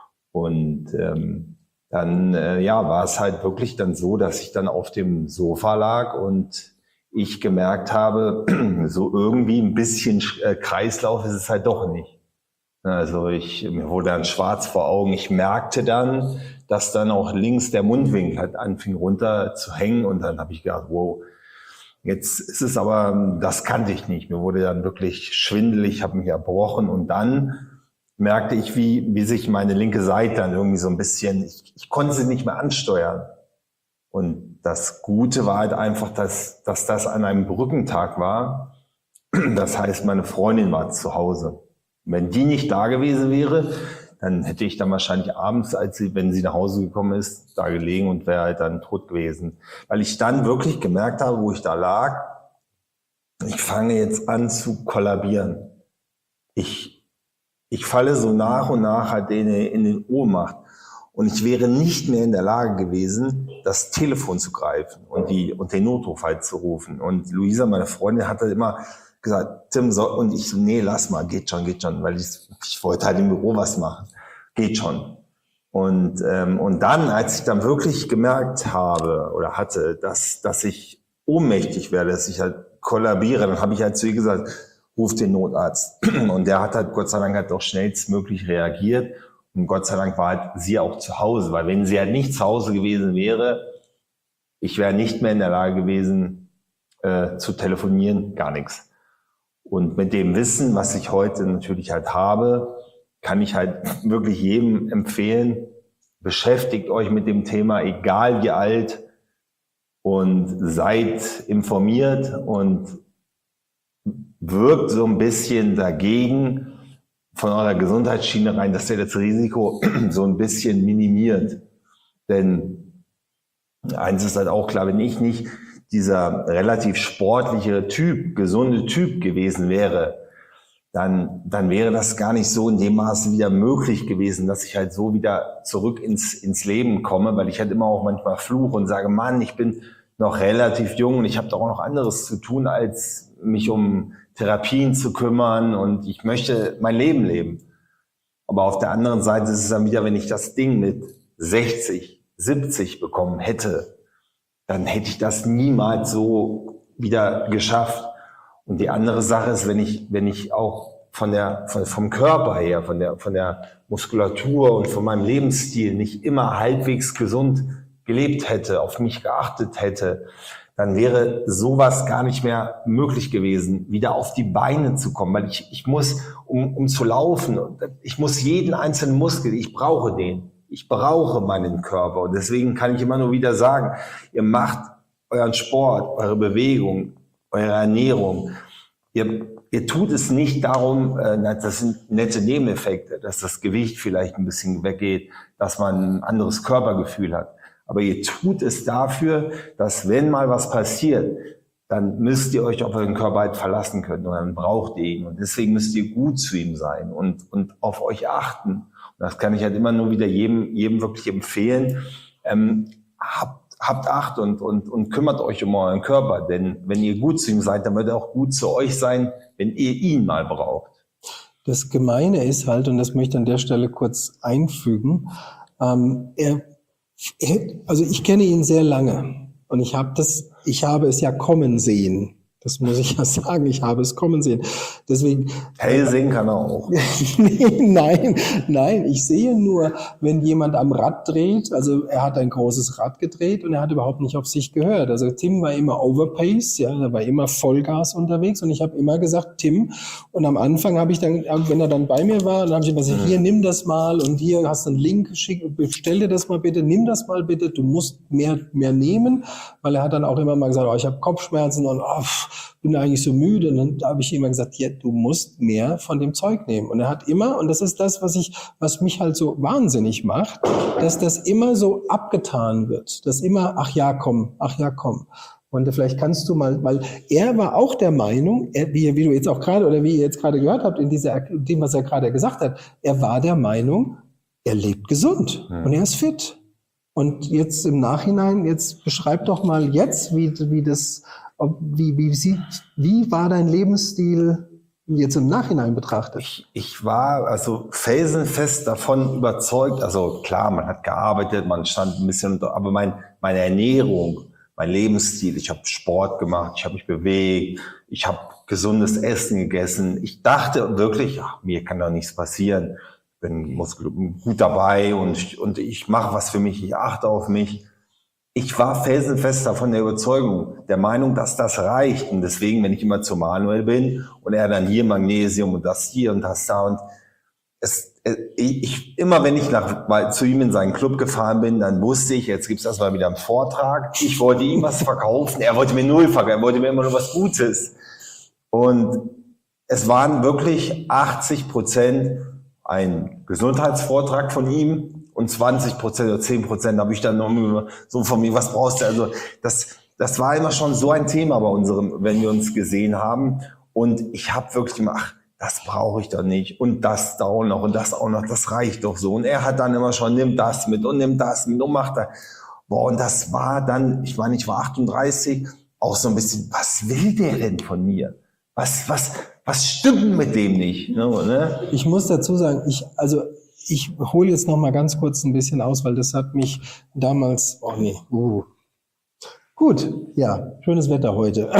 Und ähm, dann äh, ja, war es halt wirklich dann so, dass ich dann auf dem Sofa lag und ich gemerkt habe, so irgendwie ein bisschen äh, Kreislauf ist es halt doch nicht. Also ich, mir wurde dann schwarz vor Augen. Ich merkte dann, dass dann auch links der Mundwinkel halt anfing runter zu hängen und dann habe ich gedacht, wow, jetzt ist es aber, das kannte ich nicht. Mir wurde dann wirklich schwindelig, habe mich erbrochen und dann merkte ich, wie, wie sich meine linke Seite dann irgendwie so ein bisschen, ich, ich konnte sie nicht mehr ansteuern. Und das Gute war halt einfach, dass, dass das an einem Brückentag war. Das heißt, meine Freundin war zu Hause. Wenn die nicht da gewesen wäre, dann hätte ich dann wahrscheinlich abends, als sie, wenn sie nach Hause gekommen ist, da gelegen und wäre halt dann tot gewesen. Weil ich dann wirklich gemerkt habe, wo ich da lag, ich fange jetzt an zu kollabieren. Ich, ich falle so nach und nach halt in, in den Ohnmacht. Und ich wäre nicht mehr in der Lage gewesen, das Telefon zu greifen und, die, und den Notruf halt zu rufen. Und Luisa, meine Freundin, hat halt immer gesagt, Tim, so, und ich so, nee, lass mal, geht schon, geht schon, weil ich, ich wollte halt im Büro was machen. Geht schon. Und, ähm, und dann, als ich dann wirklich gemerkt habe oder hatte, dass, dass ich ohnmächtig werde, dass ich halt kollabiere, dann habe ich halt zu ihr gesagt, ruf den Notarzt. Und der hat halt Gott sei Dank halt doch schnellstmöglich reagiert. Und Gott sei Dank war halt sie auch zu Hause, weil wenn sie halt nicht zu Hause gewesen wäre, ich wäre nicht mehr in der Lage gewesen, äh, zu telefonieren, gar nichts. Und mit dem Wissen, was ich heute natürlich halt habe, kann ich halt wirklich jedem empfehlen, beschäftigt euch mit dem Thema, egal wie alt, und seid informiert und wirkt so ein bisschen dagegen von eurer Gesundheitsschiene rein, dass ihr das Risiko so ein bisschen minimiert. Denn eins ist halt auch klar, wenn ich nicht dieser relativ sportliche Typ, gesunde Typ gewesen wäre, dann, dann wäre das gar nicht so in dem Maße wieder möglich gewesen, dass ich halt so wieder zurück ins, ins Leben komme, weil ich halt immer auch manchmal fluche und sage, Mann, ich bin noch relativ jung und ich habe doch auch noch anderes zu tun, als mich um Therapien zu kümmern und ich möchte mein Leben leben. Aber auf der anderen Seite ist es dann wieder, wenn ich das Ding mit sechzig, siebzig bekommen hätte, dann hätte ich das niemals so wieder geschafft. Und die andere Sache ist, wenn ich, wenn ich auch von der, von, vom Körper her, von der, von der Muskulatur und von meinem Lebensstil nicht immer halbwegs gesund gelebt hätte, auf mich geachtet hätte, dann wäre sowas gar nicht mehr möglich gewesen, wieder auf die Beine zu kommen. Weil ich, ich muss, um, um zu laufen, ich muss jeden einzelnen Muskel, ich brauche den. Ich brauche meinen Körper. Und deswegen kann ich immer nur wieder sagen, ihr macht euren Sport, eure Bewegung, eure Ernährung. Ihr ihr tut es nicht darum, das sind nette Nebeneffekte, dass das Gewicht vielleicht ein bisschen weggeht, dass man ein anderes Körpergefühl hat. Aber ihr tut es dafür, dass wenn mal was passiert, dann müsst ihr euch auf euren Körper halt verlassen können und dann braucht ihr ihn. Und deswegen müsst ihr gut zu ihm sein und, und auf euch achten. Und das kann ich halt immer nur wieder jedem, jedem wirklich empfehlen. Ähm, habt, habt Acht und, und, und kümmert euch um euren Körper. Denn wenn ihr gut zu ihm seid, dann wird er auch gut zu euch sein, wenn ihr ihn mal braucht. Das Gemeine ist halt, und das möchte ich an der Stelle kurz einfügen, ähm, er, er, also ich kenne ihn sehr lange und ich habe das, ich habe es ja kommen sehen. Das muss ich ja sagen, ich habe es kommen sehen. Deswegen. Hell sehen kann er auch. nein, nein, ich sehe nur, wenn jemand am Rad dreht, also er hat ein großes Rad gedreht und er hat überhaupt nicht auf sich gehört. Also Tim war immer Overpace, ja, er war immer Vollgas unterwegs und ich habe immer gesagt, Tim, und am Anfang habe ich dann, wenn er dann bei mir war, dann habe ich immer gesagt, hier, nimm das mal und hier hast du einen Link, schick, bestell dir das mal bitte, nimm das mal bitte, du musst mehr, mehr nehmen, weil er hat dann auch immer mal gesagt, oh, ich habe Kopfschmerzen und oh, bin eigentlich so müde. Und dann habe ich immer gesagt, ja, du musst mehr von dem Zeug nehmen. Und er hat immer, und das ist das, was ich, was mich halt so wahnsinnig macht, dass das immer so abgetan wird. Dass immer, ach ja, komm, ach ja, komm. Und vielleicht kannst du mal, weil er war auch der Meinung, er, wie, wie du jetzt auch gerade, oder wie ihr jetzt gerade gehört habt, in dieser, in dem, was er gerade gesagt hat, er war der Meinung, er lebt gesund ja. und er ist fit. Und jetzt im Nachhinein, jetzt beschreib doch mal jetzt, wie, wie das, Wie, wie, wie, wie war dein Lebensstil jetzt im Nachhinein betrachtet? Ich, ich war also felsenfest davon überzeugt, also klar, man hat gearbeitet, man stand ein bisschen unter, aber mein, meine Ernährung, mein Lebensstil, ich habe Sport gemacht, ich habe mich bewegt, ich habe gesundes Essen gegessen. Ich dachte wirklich, ach, mir kann doch nichts passieren, ich bin gut dabei und ich, und ich mache was für mich, ich achte auf mich. Ich war felsenfest davon der Überzeugung, der Meinung, dass das reicht. Und deswegen, wenn ich immer zu Manuel bin und er dann hier Magnesium und das hier und das da und es, ich, immer wenn ich nach, mal zu ihm in seinen Club gefahren bin, dann wusste ich, jetzt gibt's erstmal wieder einen Vortrag. Ich wollte ihm was verkaufen, er wollte mir null verkaufen, er wollte mir immer nur was Gutes. Und es waren wirklich achtzig Prozent ein Gesundheitsvortrag von ihm. Und zwanzig Prozent oder zehn Prozent habe ich dann noch so von mir, was brauchst du? Also das, das war immer schon so ein Thema bei unserem, wenn wir uns gesehen haben. Und ich habe wirklich immer, ach, das brauche ich doch nicht. Und das da auch noch und das auch noch, das reicht doch so. Und er hat dann immer schon, nimm das mit und nimm das mit und mach das. Boah, und das war dann, ich meine, ich war achtunddreißig, auch so ein bisschen, was will der denn von mir? Was, was, was stimmt mit dem nicht? Ne? Ich muss dazu sagen, ich, also, ich hole jetzt noch mal ganz kurz ein bisschen aus, weil das hat mich damals, oh nee, uh. Gut, ja, schönes Wetter heute.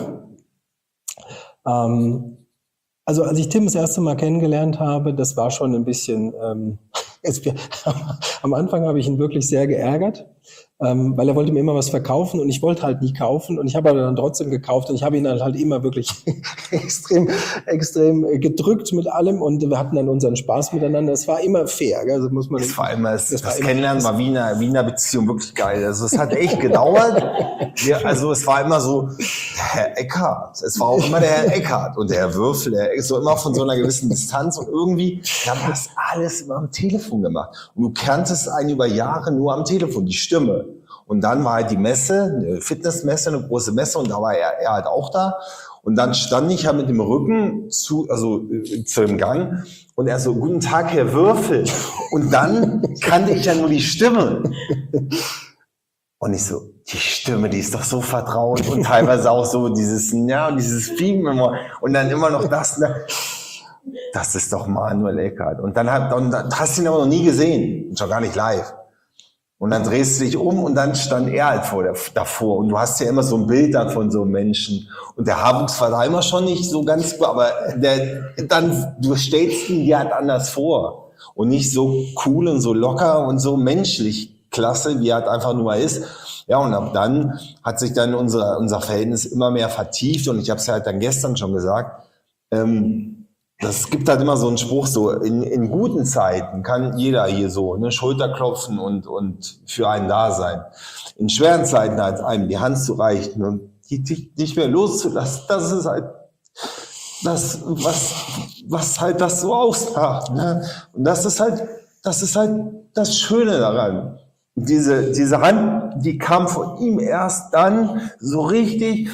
ähm, also als ich Tim das erste Mal kennengelernt habe, das war schon ein bisschen, ähm, jetzt, am Anfang habe ich ihn wirklich sehr geärgert, ähm, weil er wollte mir immer was verkaufen und ich wollte halt nie kaufen und ich habe aber dann trotzdem gekauft und ich habe ihn dann halt immer wirklich extrem extrem gedrückt mit allem und wir hatten dann unseren Spaß miteinander. Es war immer fair, gell? Also muss man. Es war immer, das, das, das Kennenlernen war wie in einer, wie in einer Beziehung wirklich geil. Also es hat echt gedauert. Wir, also es war immer so Herr Eckhardt. Es war auch immer der Herr Eckhardt und der Herr Würfel. Der ist so immer von so einer gewissen Distanz und irgendwie haben wir das alles immer am Telefon gemacht. Und du kanntest einen über Jahre nur am Telefon, die Stimme. Und dann war halt die Messe, eine Fitnessmesse, eine große Messe und da war er, er halt auch da. Und dann stand ich ja mit dem Rücken zu, also äh, zu dem Gang und er so, guten Tag, Herr Würfel. Und dann kannte ich ja nur die Stimme. Und ich so, die Stimme, die ist doch so vertraut und teilweise auch so dieses, ja, und dieses Fiepen immer und dann immer noch das, ne? Das ist doch Manuel Eckhardt. Und dann, hat, und dann hast du ihn aber noch nie gesehen, schon gar nicht live. Und dann drehst du dich um und dann stand er halt vor der, davor. Und du hast ja immer so ein Bild dann von so einem Menschen. Und der Haarwuchs war da immer schon nicht so ganz gut, aber der, dann, du stellst ihn dir halt anders vor. Und nicht so cool und so locker und so menschlich klasse, wie er halt einfach nur ist. Ja, und ab dann hat sich dann unser, unser Verhältnis immer mehr vertieft. Und ich habe es halt dann gestern schon gesagt, ähm, das gibt halt immer so einen Spruch, so in, in guten Zeiten kann jeder hier so ne, Schulter klopfen und, und für einen da sein. In schweren Zeiten halt einem die Hand zu reichen und die, die nicht mehr loszulassen, das ist halt, das, was, was halt das so ausmacht. Ne? Und das ist halt, das ist halt das Schöne daran. Diese, diese Hand, die kam von ihm erst dann so richtig,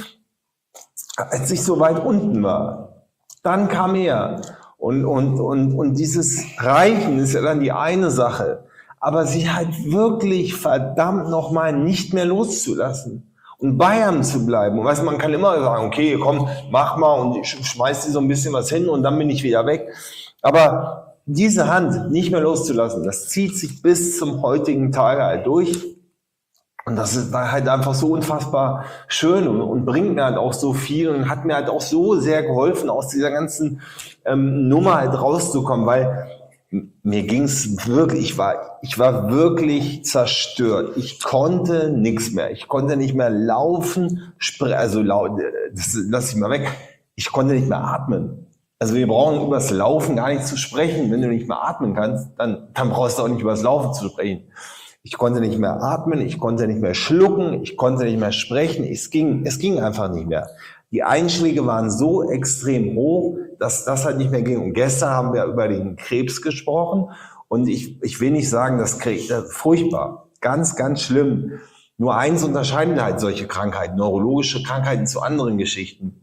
als ich so weit unten war. Dann kam er. Und, und, und, und dieses Reichen ist ja dann die eine Sache. Aber sie halt wirklich verdammt nochmal nicht mehr loszulassen. Und bei ihm zu bleiben. Und weißt du, man kann immer sagen, okay, komm, mach mal und ich schmeiß dir so ein bisschen was hin und dann bin ich wieder weg. Aber diese Hand nicht mehr loszulassen, das zieht sich bis zum heutigen Tage halt durch. Und das ist halt einfach so unfassbar schön und, und bringt mir halt auch so viel und hat mir halt auch so sehr geholfen, aus dieser ganzen ähm, Nummer halt rauszukommen, weil mir ging's wirklich, ich war, ich war wirklich zerstört. Ich konnte nichts mehr. Ich konnte nicht mehr laufen, spre- also laut, das lass ich mal weg. Ich konnte nicht mehr atmen. Also wir brauchen über das Laufen gar nicht zu sprechen. Wenn du nicht mehr atmen kannst, dann, dann brauchst du auch nicht über das Laufen zu sprechen. Ich konnte nicht mehr atmen, ich konnte nicht mehr schlucken, ich konnte nicht mehr sprechen. Es ging, es ging einfach nicht mehr. Die Einschläge waren so extrem hoch, dass das halt nicht mehr ging. Und gestern haben wir über den Krebs gesprochen. Und ich, ich will nicht sagen, das Krebs, das ist furchtbar, ganz, ganz schlimm. Nur eins unterscheidet halt solche Krankheiten, neurologische Krankheiten zu anderen Geschichten.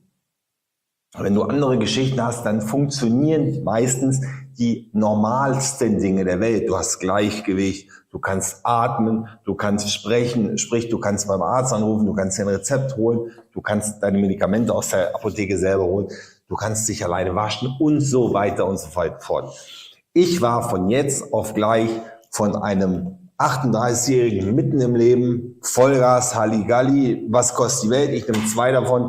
Wenn du andere Geschichten hast, dann funktionieren meistens die normalsten Dinge der Welt. Du hast Gleichgewicht, du kannst atmen, du kannst sprechen, sprich, du kannst beim Arzt anrufen, du kannst dir ein Rezept holen, du kannst deine Medikamente aus der Apotheke selber holen, du kannst dich alleine waschen und so weiter und so fort. Ich war von jetzt auf gleich von einem achtunddreißigjährigen mitten im Leben, Vollgas, Halligalli, was kostet die Welt, ich nehme zwei davon,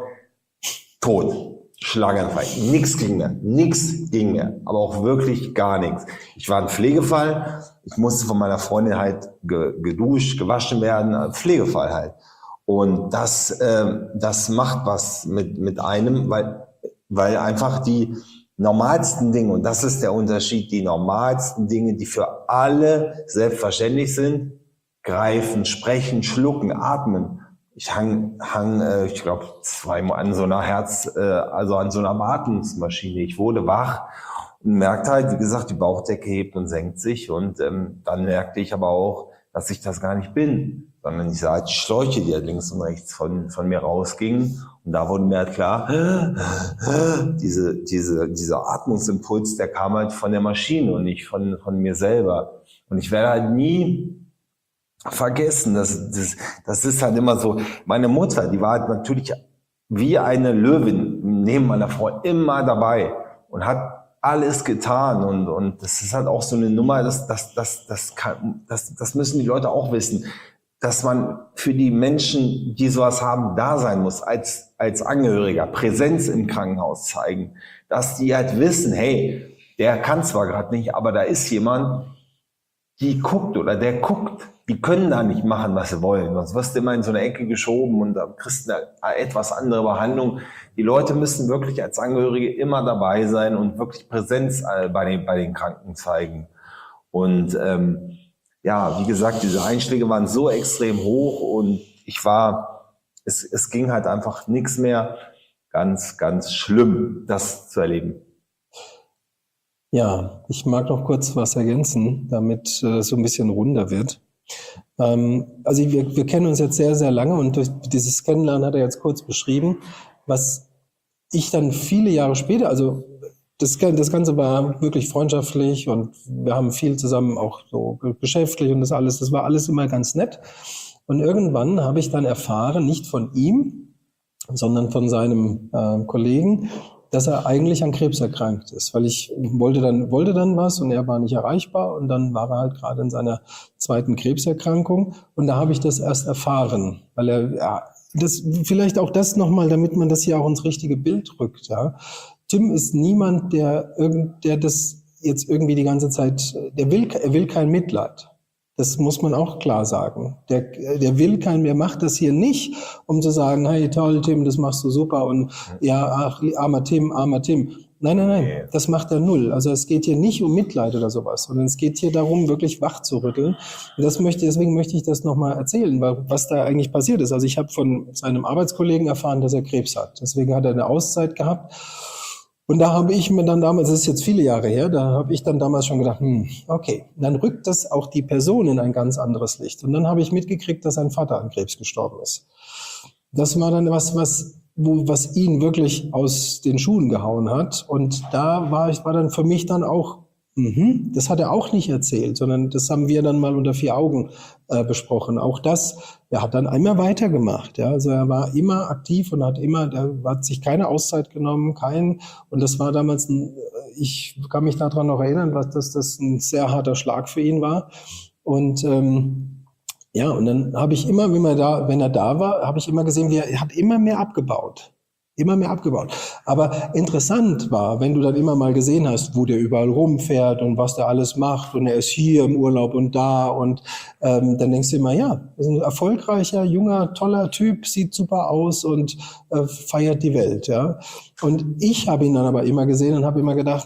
tot. Schlaganfall. Nichts ging mehr. Nichts ging mehr. Aber auch wirklich gar nichts. Ich war ein Pflegefall. Ich musste von meiner Freundin halt ge- geduscht, gewaschen werden. Pflegefall halt. Und das, äh, das macht was mit, mit einem, weil, weil einfach die normalsten Dinge, und das ist der Unterschied, die normalsten Dinge, die für alle selbstverständlich sind, greifen, sprechen, schlucken, atmen. Ich hang, hang äh, ich glaube, zweimal an so einer Herz, äh, also an so einer Atmungsmaschine. Ich wurde wach und merkte halt, wie gesagt, die Bauchdecke hebt und senkt sich. Und ähm, dann merkte ich aber auch, dass ich das gar nicht bin, sondern ich sah halt die Schläuche, die halt links und rechts von von mir rausgingen. Und da wurde mir halt klar, diese diese dieser Atmungsimpuls, der kam halt von der Maschine und nicht von von mir selber. Und ich werde halt nie vergessen, das, das, das ist halt immer so. Meine Mutter, die war halt natürlich wie eine Löwin neben meiner Frau immer dabei und hat alles getan und, und das ist halt auch so eine Nummer, das, das, das, das, kann, das, das müssen die Leute auch wissen, dass man für die Menschen, die sowas haben, da sein muss, als, als Angehöriger, Präsenz im Krankenhaus zeigen, dass die halt wissen, hey, der kann zwar gerade nicht, aber da ist jemand, die guckt oder der guckt. Die können da nicht machen, was sie wollen. Sonst wirst du immer in so eine Ecke geschoben und da kriegst du eine etwas andere Behandlung. Die Leute müssen wirklich als Angehörige immer dabei sein und wirklich Präsenz bei den, bei den Kranken zeigen. Und ähm, ja, wie gesagt, diese Einschläge waren so extrem hoch und ich war, es, es ging halt einfach nichts mehr. Ganz, ganz schlimm, das zu erleben. Ja, ich mag noch kurz was ergänzen, damit äh, so ein bisschen runder wird. Ähm, also wir, wir kennen uns jetzt sehr, sehr lange und durch dieses Kennenlernen hat er jetzt kurz beschrieben, was ich dann viele Jahre später, also das, das Ganze war wirklich freundschaftlich und wir haben viel zusammen auch so geschäftlich und das alles, das war alles immer ganz nett. Und irgendwann habe ich dann erfahren, nicht von ihm, sondern von seinem äh, Kollegen, dass er eigentlich an Krebs erkrankt ist, weil ich wollte dann, wollte dann was und er war nicht erreichbar und dann war er halt gerade in seiner zweiten Krebserkrankung und da habe ich das erst erfahren, weil er, ja, das, vielleicht auch das nochmal, damit man das hier auch ins richtige Bild rückt, ja. Tim ist niemand, der irgend, der das jetzt irgendwie die ganze Zeit, der will, er will kein Mitleid. Das muss man auch klar sagen. Der, der will kein, der macht das hier nicht, um zu sagen, hey, toll, Tim, das machst du super und ja, ach, armer Tim, armer Tim. Nein, nein, nein, das macht er null. Also es geht hier nicht um Mitleid oder sowas, sondern es geht hier darum, wirklich wach zu rütteln. Und das möchte, deswegen möchte ich das nochmal erzählen, weil, was da eigentlich passiert ist. Also ich habe von seinem Arbeitskollegen erfahren, dass er Krebs hat. Deswegen hat er eine Auszeit gehabt. Und da habe ich mir dann damals, das ist jetzt viele Jahre her, da habe ich dann damals schon gedacht, hm, okay, dann rückt das auch die Person in ein ganz anderes Licht. Und dann habe ich mitgekriegt, dass sein Vater an Krebs gestorben ist. Das war dann was, was, wo, was ihn wirklich aus den Schuhen gehauen hat. Und da war ich, war dann für mich dann auch, mhm, das hat er auch nicht erzählt, sondern das haben wir dann mal unter vier Augen äh, besprochen. Auch das, er hat dann immer weitergemacht. Ja, also er war immer aktiv und hat immer, der hat sich keine Auszeit genommen, kein. Und das war damals, ein, ich kann mich daran noch erinnern, was dass das ein sehr harter Schlag für ihn war. Und ähm, ja, und dann habe ich immer, wenn er da, wenn er da war, habe ich immer gesehen, wie er, er hat immer mehr abgebaut. Immer mehr abgebaut. Aber interessant war, wenn du dann immer mal gesehen hast, wo der überall rumfährt und was der alles macht und er ist hier im Urlaub und da und ähm, dann denkst du immer, ja, das ist ein erfolgreicher, junger, toller Typ, sieht super aus und äh, feiert die Welt. Ja. Und ich habe ihn dann aber immer gesehen und habe immer gedacht,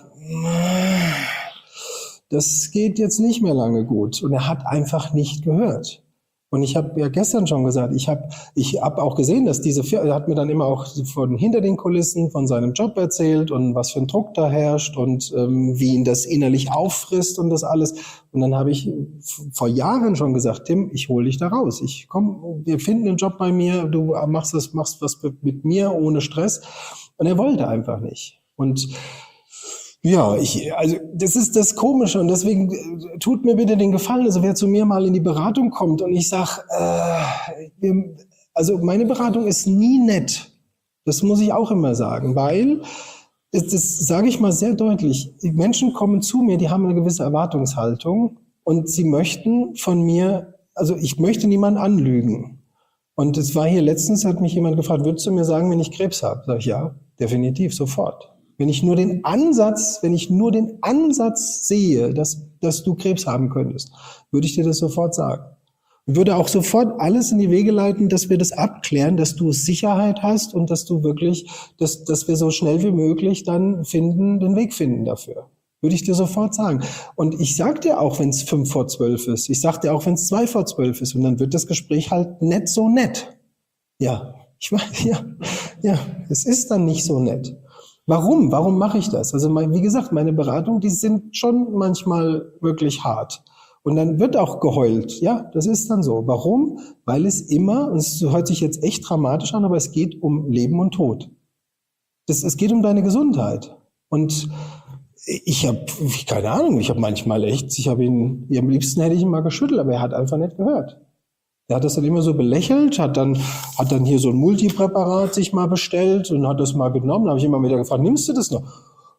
das geht jetzt nicht mehr lange gut. Und er hat einfach nicht gehört. Und ich habe ja gestern schon gesagt, ich habe ich hab auch gesehen, dass diese Firma, er hat mir dann immer auch von hinter den Kulissen von seinem Job erzählt und was für ein Druck da herrscht und ähm, wie ihn das innerlich auffrisst und das alles. Und dann habe ich vor Jahren schon gesagt, Tim, ich hole dich da raus. Ich komm, wir finden einen Job bei mir, du machst das, machst was mit mir ohne Stress. Und er wollte einfach nicht. Und ja, ich, also das ist das Komische und deswegen äh, tut mir bitte den Gefallen, also wer zu mir mal in die Beratung kommt und ich sag, äh, wir, also meine Beratung ist nie nett. Das muss ich auch immer sagen, weil, das, das sage ich mal sehr deutlich, die Menschen kommen zu mir, die haben eine gewisse Erwartungshaltung und sie möchten von mir, also ich möchte niemanden anlügen. Und es war hier letztens, hat mich jemand gefragt, würdest du mir sagen, wenn ich Krebs habe? Sag ich, ja, definitiv, sofort. Wenn ich nur den Ansatz, wenn ich nur den Ansatz sehe, dass, dass du Krebs haben könntest, würde ich dir das sofort sagen. Ich würde auch sofort alles in die Wege leiten, dass wir das abklären, dass du Sicherheit hast und dass du wirklich, dass, dass wir so schnell wie möglich dann finden, den Weg finden dafür. Würde ich dir sofort sagen. Und ich sag dir auch, wenn es fünf vor zwölf ist. Ich sag dir auch, wenn es zwei vor zwölf ist. Und dann wird das Gespräch halt nett so nett. Ja, ich weiß, ja, ja, es ist dann nicht so nett. Warum? Warum mache ich das? Also wie gesagt, meine Beratungen, die sind schon manchmal wirklich hart. Und dann wird auch geheult. Ja, das ist dann so. Warum? Weil es immer, und es hört sich jetzt echt dramatisch an, aber es geht um Leben und Tod. Das, es geht um deine Gesundheit. Und ich habe, keine Ahnung, ich habe manchmal echt, ich habe ihn, am liebsten hätte ich ihn mal geschüttelt, aber er hat einfach nicht gehört. Er hat das dann immer so belächelt, hat dann, hat dann hier so ein Multipräparat sich mal bestellt und hat das mal genommen. Da habe ich immer wieder gefragt, nimmst du das noch?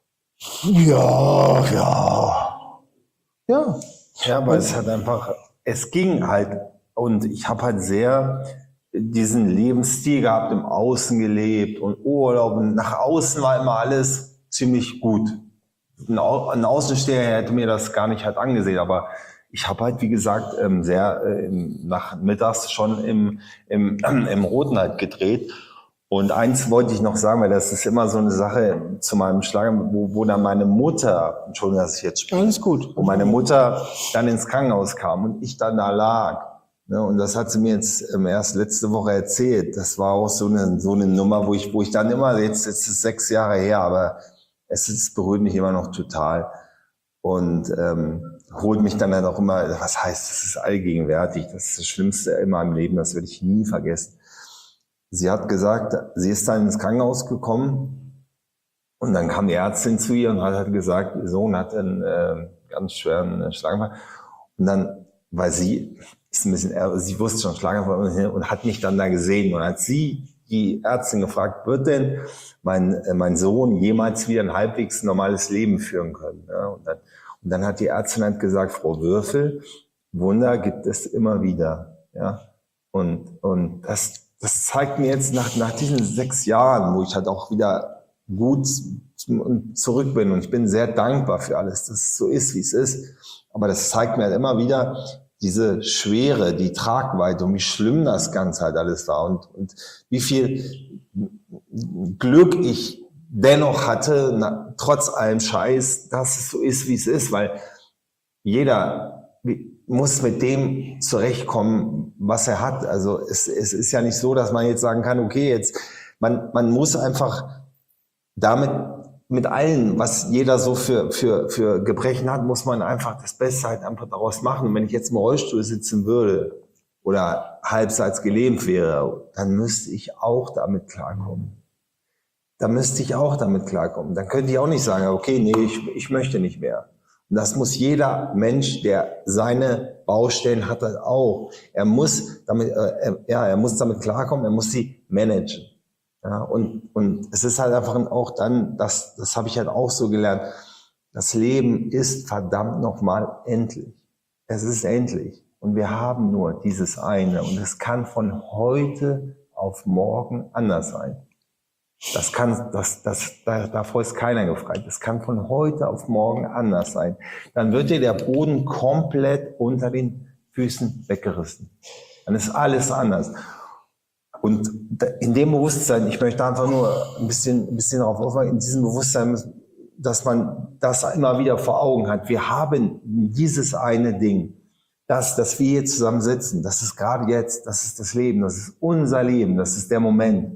Ja, ja. Ja. Ja, aber und es hat einfach, es ging halt, und ich habe halt sehr diesen Lebensstil gehabt, im Außen gelebt und Urlaub und nach außen war immer alles ziemlich gut. Ein, Au- ein Außensteher hätte mir das gar nicht halt angesehen, aber ich habe halt, wie gesagt, ähm, sehr äh, nachmittags schon im, im, äh, im Roten halt gedreht. Und eins wollte ich noch sagen, weil das ist immer so eine Sache zu meinem Schlager, wo, wo dann meine Mutter, Entschuldigung, dass ich jetzt spreche, Alles gut. wo meine Mutter dann ins Krankenhaus kam und ich dann da lag. Ne, und das hat sie mir jetzt ähm, erst letzte Woche erzählt. Das war auch so eine, so eine Nummer, wo ich, wo ich dann immer, jetzt, jetzt ist es sechs Jahre her, aber es ist, berührt mich immer noch total. Und ähm, holt mich dann halt auch immer, was heißt, das ist allgegenwärtig, das ist das Schlimmste immer im Leben, das werde ich nie vergessen. Sie hat gesagt, sie ist dann ins Krankenhaus gekommen und dann kam die Ärztin zu ihr und hat halt gesagt, ihr Sohn hat einen äh, ganz schweren Schlaganfall. Und dann, weil sie ist ein bisschen, sie wusste schon Schlaganfall und hat mich dann da gesehen und hat sie die Ärztin gefragt, wird denn mein, äh, mein Sohn jemals wieder ein halbwegs normales Leben führen können? Ja, und, dann, und dann hat die Ärztin halt gesagt, Frau Würfel, Wunder gibt es immer wieder. Ja, und, und das, das zeigt mir jetzt nach, nach diesen sechs Jahren, wo ich halt auch wieder gut zurück bin und ich bin sehr dankbar für alles, dass es so ist, wie es ist. Aber das zeigt mir halt immer wieder diese Schwere, die Tragweite und wie schlimm das Ganze halt alles war und, und wie viel Glück ich dennoch hatte, na, trotz allem Scheiß, dass es so ist, wie es ist, weil jeder muss mit dem zurechtkommen, was er hat. Also es, es ist ja nicht so, dass man jetzt sagen kann, okay, jetzt man, man muss einfach damit mit allen, was jeder so für, für, für Gebrechen hat, muss man einfach das Beste halt einfach daraus machen. Und wenn ich jetzt im Rollstuhl sitzen würde oder halbseits gelähmt wäre, dann müsste ich auch damit klarkommen. Dann müsste ich auch damit klarkommen. Dann könnte ich auch nicht sagen, okay, nee, ich, ich möchte nicht mehr. Und das muss jeder Mensch, der seine Baustellen hat, das auch. Er muss damit, äh, ja, er muss damit klarkommen, er muss sie managen. Ja, und, und es ist halt einfach auch dann, das, das habe ich halt auch so gelernt, das Leben ist verdammt nochmal endlich. Es ist endlich. Und wir haben nur dieses eine. Und es kann von heute auf morgen anders sein. Das kann, das, das, davor ist keiner gefreit. Das kann von heute auf morgen anders sein. Dann wird dir der Boden komplett unter den Füßen weggerissen. Dann ist alles anders. Und in dem Bewusstsein, ich möchte einfach nur ein bisschen, ein bisschen darauf aufmerken, in diesem Bewusstsein, dass man das immer wieder vor Augen hat. Wir haben dieses eine Ding, das, dass wir hier zusammen sitzen, das ist gerade jetzt, das ist das Leben, das ist unser Leben, das ist der Moment.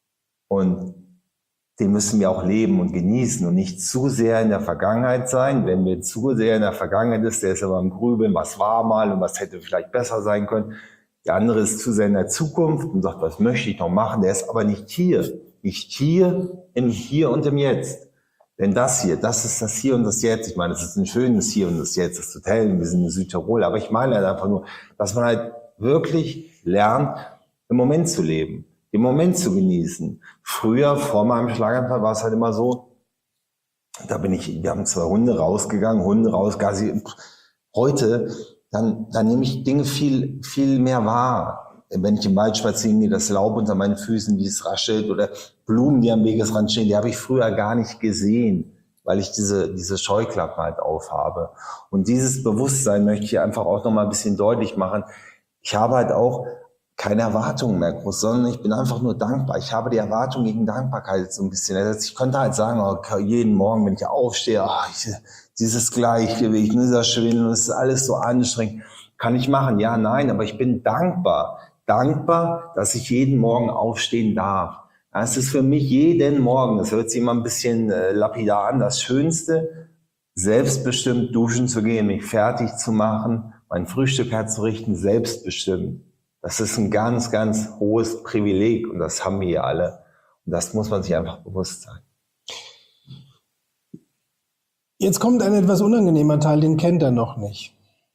Und den müssen wir auch leben und genießen und nicht zu sehr in der Vergangenheit sein. Wenn wir zu sehr in der Vergangenheit ist, der ist aber im Grübeln, was war mal und was hätte vielleicht besser sein können. Der andere ist zu sehr in der Zukunft und sagt, was möchte ich noch machen? Der ist aber nicht hier. Nicht hier, im Hier und im Jetzt. Denn das hier, das ist das Hier und das Jetzt. Ich meine, das ist ein schönes Hier und das Jetzt, das Hotel, wir sind in Südtirol. Aber ich meine halt einfach nur, dass man halt wirklich lernt, im Moment zu leben, den Moment zu genießen. Früher, vor meinem Schlaganfall, war es halt immer so, da bin ich, wir haben zwei Hunde rausgegangen, Hunde raus, Gassi. Heute, dann, dann nehme ich Dinge viel, viel mehr wahr. Wenn ich im Wald spazieren gehe, das Laub unter meinen Füßen, wie es raschelt, oder Blumen, die am Wegesrand stehen, die habe ich früher gar nicht gesehen, weil ich diese, diese Scheuklappen halt aufhabe. Und dieses Bewusstsein möchte ich einfach auch noch mal ein bisschen deutlich machen. Ich habe halt auch keine Erwartungen mehr groß, sondern ich bin einfach nur dankbar. Ich habe die Erwartung gegen Dankbarkeit so ein bisschen. Also ich könnte halt sagen, oh, jeden Morgen, wenn ich aufstehe, oh, ich, dieses Gleichgewicht, dieser Schwindel, das ist alles so anstrengend. Kann ich machen? Ja, nein, aber ich bin dankbar. Dankbar, dass ich jeden Morgen aufstehen darf. Es ist für mich jeden Morgen, das hört sich immer ein bisschen äh, lapidar an, das Schönste, selbstbestimmt duschen zu gehen, mich fertig zu machen, mein Frühstück herzurichten, selbstbestimmt. Das ist ein ganz, ganz hohes Privileg und das haben wir hier alle. Und das muss man sich einfach bewusst sein. Jetzt kommt ein etwas unangenehmer Teil, den kennt er noch nicht.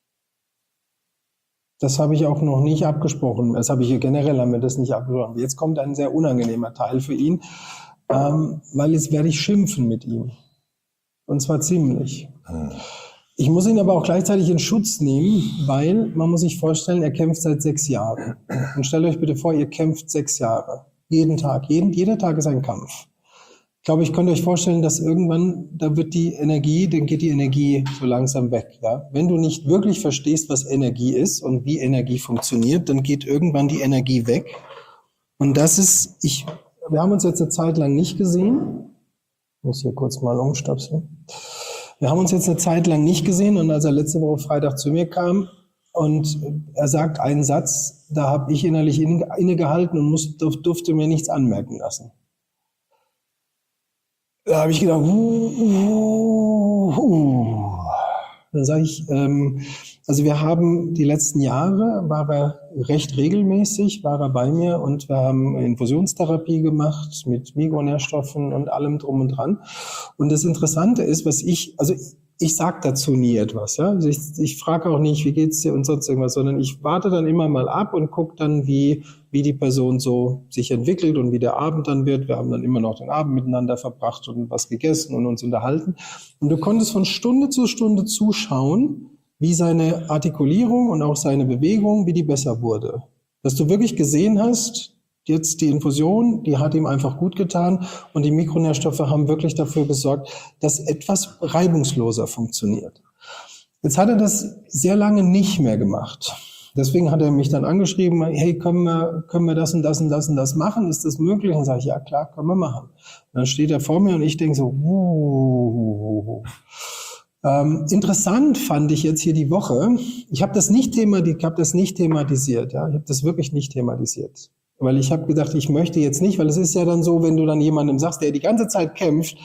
Das habe ich auch noch nicht abgesprochen. Das habe ich hier generell, haben wir das nicht abgesprochen. Jetzt kommt ein sehr unangenehmer Teil für ihn, ähm, weil jetzt werde ich schimpfen mit ihm. Und zwar ziemlich. Hm. Ich muss ihn aber auch gleichzeitig in Schutz nehmen, weil man muss sich vorstellen, er kämpft seit sechs Jahren. Und stellt euch bitte vor, ihr kämpft sechs Jahre. Jeden Tag. Jeden, jeder Tag ist ein Kampf. Ich glaube, ich könnte euch vorstellen, dass irgendwann, da wird die Energie, dann geht die Energie so langsam weg. Ja? Wenn du nicht wirklich verstehst, was Energie ist und wie Energie funktioniert, dann geht irgendwann die Energie weg. Und das ist, ich, wir haben uns jetzt eine Zeit lang nicht gesehen. Ich muss hier kurz mal umstöpseln. Wir haben uns jetzt eine Zeit lang nicht gesehen und als er letzte Woche Freitag zu mir kam und er sagt einen Satz, da habe ich innerlich innegehalten und muss, durfte mir nichts anmerken lassen. Da habe ich gedacht, uh, uh, uh. Dann sage ich, ähm, also wir haben die letzten Jahre, war er recht regelmäßig, war er bei mir und wir haben Infusionstherapie gemacht mit Mikronährstoffen und allem drum und dran. Und das Interessante ist, was ich, also ich, ich sage dazu nie etwas. Ja? Also ich, ich frage auch nicht, wie geht's dir und sonst irgendwas, sondern ich warte dann immer mal ab und gucke dann, wie, wie die Person so sich entwickelt und wie der Abend dann wird. Wir haben dann immer noch den Abend miteinander verbracht und was gegessen und uns unterhalten. Und du konntest von Stunde zu Stunde zuschauen, wie seine Artikulierung und auch seine Bewegung, wie die besser wurde. Dass du wirklich gesehen hast, jetzt die Infusion, die hat ihm einfach gut getan und die Mikronährstoffe haben wirklich dafür gesorgt, dass etwas reibungsloser funktioniert. Jetzt hat er das sehr lange nicht mehr gemacht. Deswegen hat er mich dann angeschrieben, hey, können wir, können wir das und das und das und das machen? Ist das möglich? Und sage ich, ja klar, können wir machen. Und dann steht er vor mir und ich denke so, uh, ähm, interessant fand ich jetzt hier die Woche, ich habe das nicht thematisiert, ich habe das nicht thematisiert, ja, ich habe das wirklich nicht thematisiert. Weil ich habe gedacht, ich möchte jetzt nicht, weil es ist ja dann so, wenn du dann jemandem sagst, der die ganze Zeit kämpft,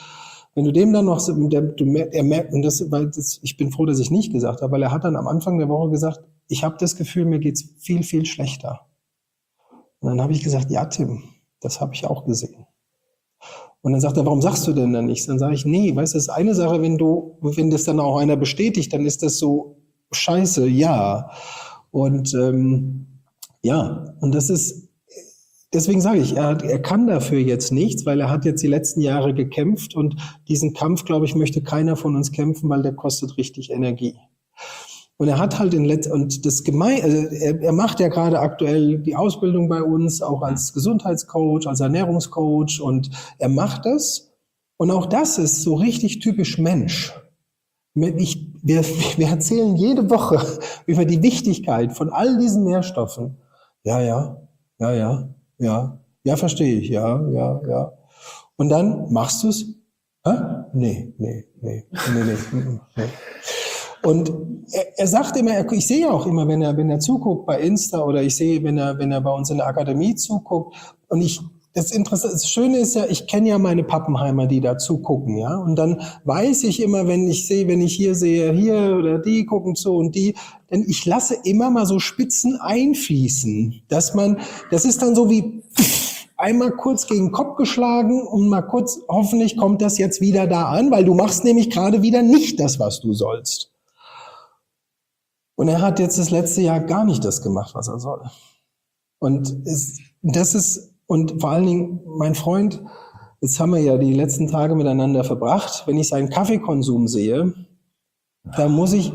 Wenn du dem dann noch, so- der, du, mer- er merkt, und das, weil das, ich bin froh, dass ich nicht gesagt habe, weil er hat dann am Anfang der Woche gesagt, ich habe das Gefühl, mir geht's viel, viel schlechter. Und dann habe ich gesagt, ja, Tim, das habe ich auch gesehen. Und dann sagt er, warum sagst du denn dann nichts? Dann sage ich, nee, weißt du, das ist eine Sache, wenn du, wenn das dann auch einer bestätigt, dann ist das so scheiße, ja. Und ähm, ja, und das ist, deswegen sage ich, er, hat, er kann dafür jetzt nichts, weil er hat jetzt die letzten Jahre gekämpft und diesen Kampf, glaube ich, möchte keiner von uns kämpfen, weil der kostet richtig Energie. Und er hat halt in Letz und das gemein, also er, er macht ja gerade aktuell die Ausbildung bei uns, auch als Gesundheitscoach, als Ernährungscoach, und er macht das. Und auch das ist so richtig typisch Mensch. Ich, wir, wir erzählen jede Woche über die Wichtigkeit von all diesen Nährstoffen. Ja, ja, ja, ja, ja, ja, verstehe ich, ja, ja, ja. Und dann machst du es? Hä? Nee, nee, nee, nee, nee, nee. Und er, er sagt immer, er, ich sehe auch immer, wenn er, wenn er zuguckt bei Insta oder ich sehe, wenn er, wenn er bei uns in der Akademie zuguckt. Und ich, das Interessante, das Schöne ist ja, ich kenne ja meine Pappenheimer, die da zugucken, ja. Und dann weiß ich immer, wenn ich sehe, wenn ich hier sehe, hier oder die gucken zu und die, denn ich lasse immer mal so Spitzen einfließen, dass man, das ist dann so wie einmal kurz gegen den Kopf geschlagen und mal kurz, hoffentlich kommt das jetzt wieder da an, weil du machst nämlich gerade wieder nicht das, was du sollst. Und er hat jetzt das letzte Jahr gar nicht das gemacht, was er soll. Und es, das ist, und vor allen Dingen, mein Freund, jetzt haben wir ja die letzten Tage miteinander verbracht, wenn ich seinen Kaffeekonsum sehe, da muss ich...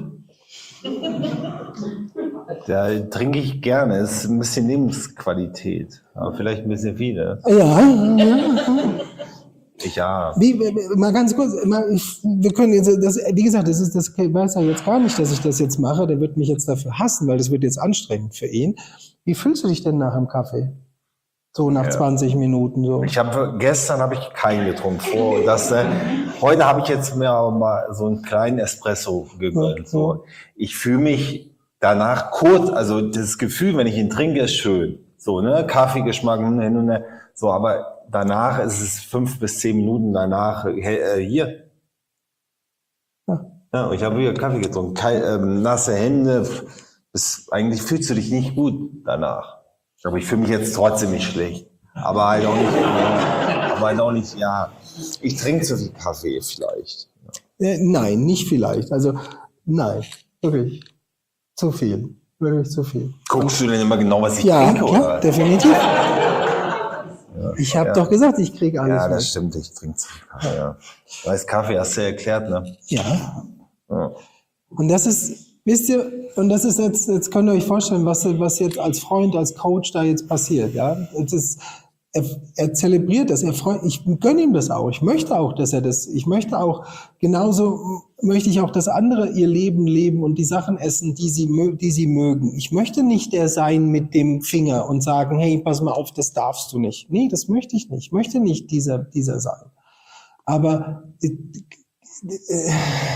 Da trinke ich gerne, es ist ein bisschen Lebensqualität, aber vielleicht ein bisschen viel. Ne? Ja, ja, ja. Ja. Wie, mal ganz kurz, mal, ich, wir können jetzt, das, wie gesagt, das ist, das weiß er jetzt gar nicht, dass ich das jetzt mache. Der wird mich jetzt dafür hassen, weil das wird jetzt anstrengend für ihn. Wie fühlst du dich denn nach dem Kaffee? So nach ja. zwanzig Minuten so. Ich habe gestern habe ich keinen getrunken. Vor das, äh, heute habe ich jetzt mir mal so einen kleinen Espresso gegönnt. Ja, so. Ich fühle mich danach kurz, also das Gefühl, wenn ich ihn trinke, ist schön. So, ne, Kaffeegeschmack hin und her. So, aber danach ist es fünf bis zehn Minuten danach, äh, hier. Ja. Ja, ich habe hier Kaffee getrunken, Kein, ähm, nasse Hände. Das, eigentlich fühlst du dich nicht gut danach. Aber ich fühle mich jetzt trotzdem nicht schlecht. Aber halt auch nicht, äh, aber halt auch nicht, ja. Ich trinke zu viel Kaffee vielleicht. Ja. Äh, nein, nicht vielleicht. Also, nein, wirklich. Zu viel. Wirklich zu viel. Guckst du denn immer genau, was ich ja, trinke? Ja, oder? definitiv. Ich habe ja. doch gesagt, ich kriege alles. Ja, das mit. Stimmt, ich trinke zu viel Kaffee, ja. Weiß Kaffee, hast du ja erklärt, ne? Ja. ja. Und das ist, wisst ihr, und das ist jetzt, jetzt könnt ihr euch vorstellen, was, was jetzt als Freund, als Coach da jetzt passiert, ja. Es ist, er, er zelebriert das, er freut, ich gönne ihm das auch. Ich möchte auch, dass er das, ich möchte auch, genauso möchte ich auch, dass andere ihr Leben leben und die Sachen essen, die sie, die sie mögen. Ich möchte nicht der sein mit dem Finger und sagen, hey, pass mal auf, das darfst du nicht. Nee, das möchte ich nicht. Ich möchte nicht dieser, dieser sein. Aber äh, äh,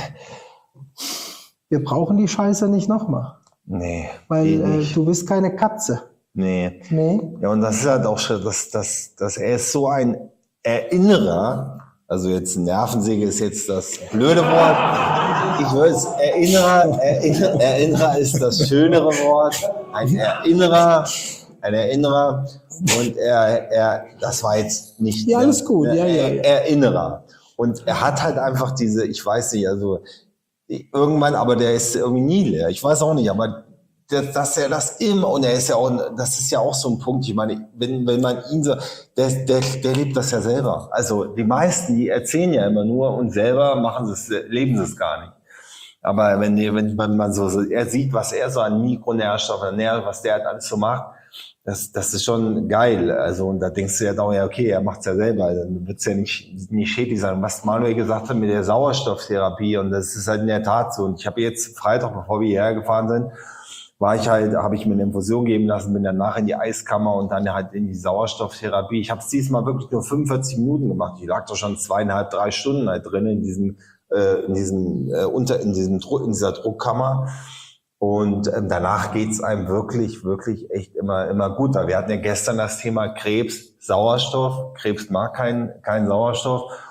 wir brauchen die Scheiße nicht nochmal. Nee. Weil äh, du bist keine Katze. Nee. Nee. Ja, und das ist halt auch schon, dass, dass, dass er ist so ein Erinnerer, also jetzt Nervensäge ist jetzt das blöde Wort. Ich würde es Erinnerer, Erinner, Erinnerer ist das schönere Wort. Ein Erinnerer, ein Erinnerer. Und er, er, das war jetzt nicht. Ja, alles gut, ja, ja, ja. Erinnerer. Und er hat halt einfach diese, ich weiß nicht, also irgendwann, aber der ist irgendwie nie leer. Ich weiß auch nicht, aber dass er das immer, und er ist ja auch, das ist ja auch so ein Punkt, ich meine, wenn, wenn man ihn so, der, der, der lebt das ja selber. Also die meisten, die erzählen ja immer nur und selber machen sie es, leben sie es gar nicht. Aber wenn, wenn, wenn man so, so, er sieht, was er so an Mikronährstoffen, was der halt alles so macht, das, das ist schon geil. Also, und da denkst du ja auch, ja, okay, er macht's ja selber, dann wird's ja nicht, nicht schädlich sein. Was Manuel gesagt hat mit der Sauerstofftherapie, und das ist halt in der Tat so. Und ich habe jetzt Freitag, bevor wir hierher gefahren sind, war ich halt, habe ich mir eine Infusion geben lassen, bin danach in die Eiskammer und dann halt in die Sauerstofftherapie. Ich habe es diesmal wirklich nur fünfundvierzig Minuten gemacht. Ich lag doch schon zweieinhalb, drei Stunden halt drin in diesem, äh, in diesem, äh, unter, in diesem Druck, in dieser Druckkammer. Und ähm, danach geht's einem wirklich, wirklich echt immer, immer gut. Wir hatten ja gestern das Thema Krebs, Sauerstoff. Krebs mag keinen, keinen Sauerstoff.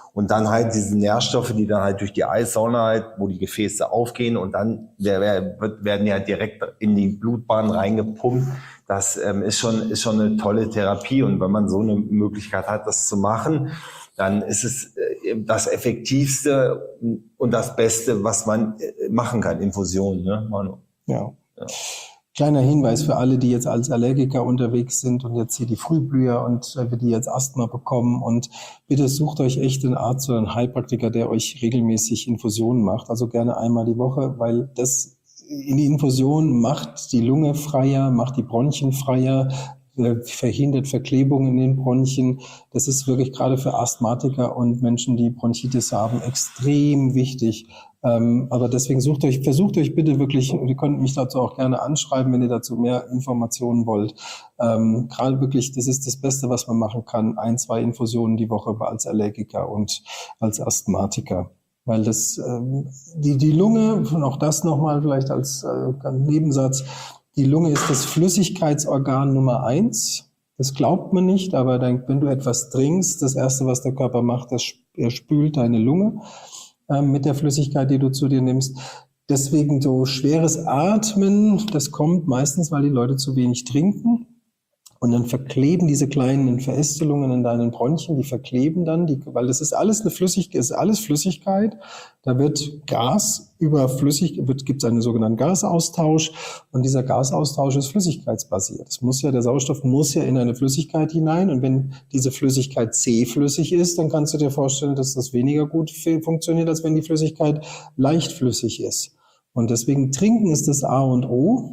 Und dann halt diese Nährstoffe, die dann halt durch die Eissauna halt, wo die Gefäße aufgehen und dann werden ja direkt in die Blutbahn reingepumpt. Das ähm, ist schon, ist schon eine tolle Therapie. Und wenn man so eine Möglichkeit hat, das zu machen, dann ist es äh, das Effektivste und das Beste, was man äh, machen kann, Infusion, ne, Manu? Ja. ja. Kleiner Hinweis für alle, die jetzt als Allergiker unterwegs sind und jetzt hier die Frühblüher und äh, die jetzt Asthma bekommen. Und bitte sucht euch echt einen Arzt oder einen Heilpraktiker, der euch regelmäßig Infusionen macht. Also gerne einmal die Woche, weil das in die Infusion macht die Lunge freier, macht die Bronchien freier, verhindert Verklebungen in den Bronchien. Das ist wirklich gerade für Asthmatiker und Menschen, die Bronchitis haben, extrem wichtig. Ähm, aber deswegen sucht euch, versucht euch bitte wirklich, ihr könnt mich dazu auch gerne anschreiben, wenn ihr dazu mehr Informationen wollt. Ähm, gerade wirklich, das ist das Beste, was man machen kann. Ein, zwei Infusionen die Woche als Allergiker und als Asthmatiker. Weil das, ähm, die, die Lunge, und auch das nochmal vielleicht als äh, Nebensatz, die Lunge ist das Flüssigkeitsorgan Nummer eins. Das glaubt man nicht, aber dann, wenn du etwas trinkst, das Erste, was der Körper macht, das, er spült deine Lunge äh, mit der Flüssigkeit, die du zu dir nimmst. Deswegen so schweres Atmen, das kommt meistens, weil die Leute zu wenig trinken. Und dann verkleben diese kleinen Verästelungen in deinen Bronchien, die verkleben dann, die, weil das ist alles eine Flüssigkeit, ist alles Flüssigkeit. Da wird Gas über Flüssigkeit, wird, gibt es einen sogenannten Gasaustausch und dieser Gasaustausch ist flüssigkeitsbasiert. Es muss ja, der Sauerstoff muss ja in eine Flüssigkeit hinein und wenn diese Flüssigkeit zähflüssig ist, dann kannst du dir vorstellen, dass das weniger gut funktioniert, als wenn die Flüssigkeit leichtflüssig ist. Und deswegen trinken ist das A und O.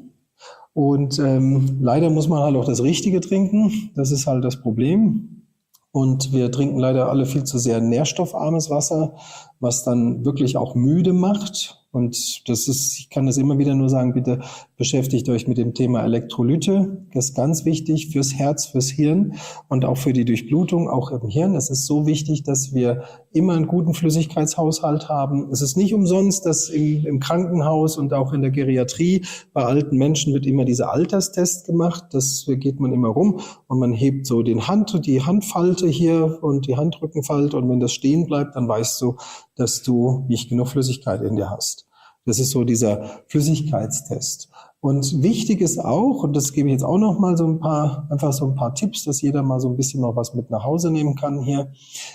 Und ähm, leider muss man halt auch das Richtige trinken. Das ist halt das Problem. Und wir trinken leider alle viel zu sehr nährstoffarmes Wasser, was dann wirklich auch müde macht. Und das ist, ich kann das immer wieder nur sagen, bitte beschäftigt euch mit dem Thema Elektrolyte. Das ist ganz wichtig fürs Herz, fürs Hirn und auch für die Durchblutung, auch im Hirn. Es ist so wichtig, dass wir immer einen guten Flüssigkeitshaushalt haben. Es ist nicht umsonst, dass im, im Krankenhaus und auch in der Geriatrie bei alten Menschen wird immer dieser Alterstest gemacht. Das geht man immer rum und man hebt so den Hand, die Handfalte hier und die Handrückenfalte und wenn das stehen bleibt, dann weißt du, dass du nicht genug Flüssigkeit in dir hast. Das ist so dieser Flüssigkeitstest. Und wichtig ist auch, und das gebe ich jetzt auch noch mal so ein paar, einfach so ein paar Tipps, dass jeder mal so ein bisschen noch was mit nach Hause nehmen kann hier.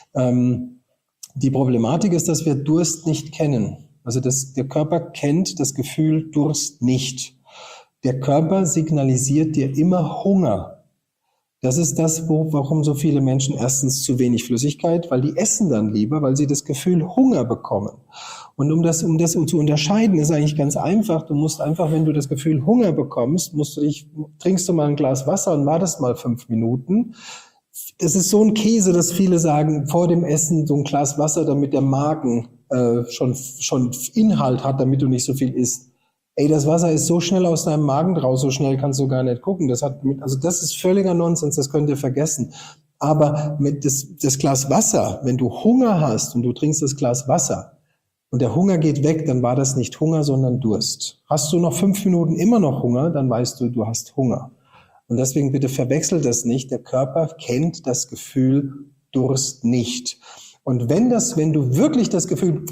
Ähm, die Problematik ist, dass wir Durst nicht kennen. Also das, der Körper kennt das Gefühl Durst nicht. Der Körper signalisiert dir immer Hunger. Das ist das, wo, warum so viele Menschen erstens zu wenig Flüssigkeit, weil die essen dann lieber, weil sie das Gefühl Hunger bekommen. Und um das, um das zu unterscheiden, ist eigentlich ganz einfach. Du musst einfach, wenn du das Gefühl Hunger bekommst, musst du dich, trinkst du mal ein Glas Wasser und wartest mal fünf Minuten. Das ist so ein Käse, dass viele sagen, vor dem Essen so ein Glas Wasser, damit der Magen äh, schon, schon Inhalt hat, damit du nicht so viel isst. Ey, das Wasser ist so schnell aus deinem Magen draus, so schnell kannst du gar nicht gucken. Das hat mit, also das ist völliger Nonsens, das könnt ihr vergessen. Aber mit das, das Glas Wasser, wenn du Hunger hast und du trinkst das Glas Wasser und der Hunger geht weg, dann war das nicht Hunger, sondern Durst. Hast du noch fünf Minuten immer noch Hunger, dann weißt du, du hast Hunger. Und deswegen bitte verwechsel das nicht. Der Körper kennt das Gefühl Durst nicht. Und wenn das, wenn du wirklich das Gefühl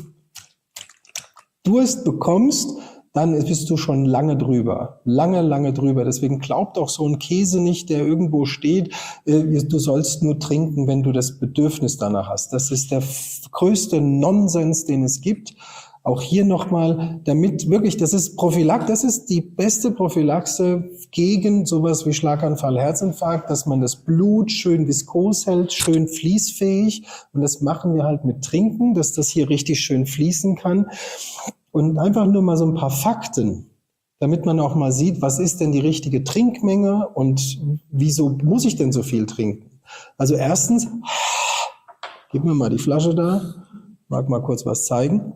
Durst bekommst, dann bist du schon lange drüber, lange, lange drüber. Deswegen glaubt auch so ein Käse nicht, der irgendwo steht, du sollst nur trinken, wenn du das Bedürfnis danach hast. Das ist der größte Nonsens, den es gibt. Auch hier nochmal, damit wirklich, das ist Prophylaxe, das ist die beste Prophylaxe gegen sowas wie Schlaganfall, Herzinfarkt, dass man das Blut schön viskos hält, schön fließfähig. Und das machen wir halt mit Trinken, dass das hier richtig schön fließen kann. Und einfach nur mal so ein paar Fakten, damit man auch mal sieht, was ist denn die richtige Trinkmenge und wieso muss ich denn so viel trinken? Also erstens, gib mir mal die Flasche da, mag mal kurz was zeigen.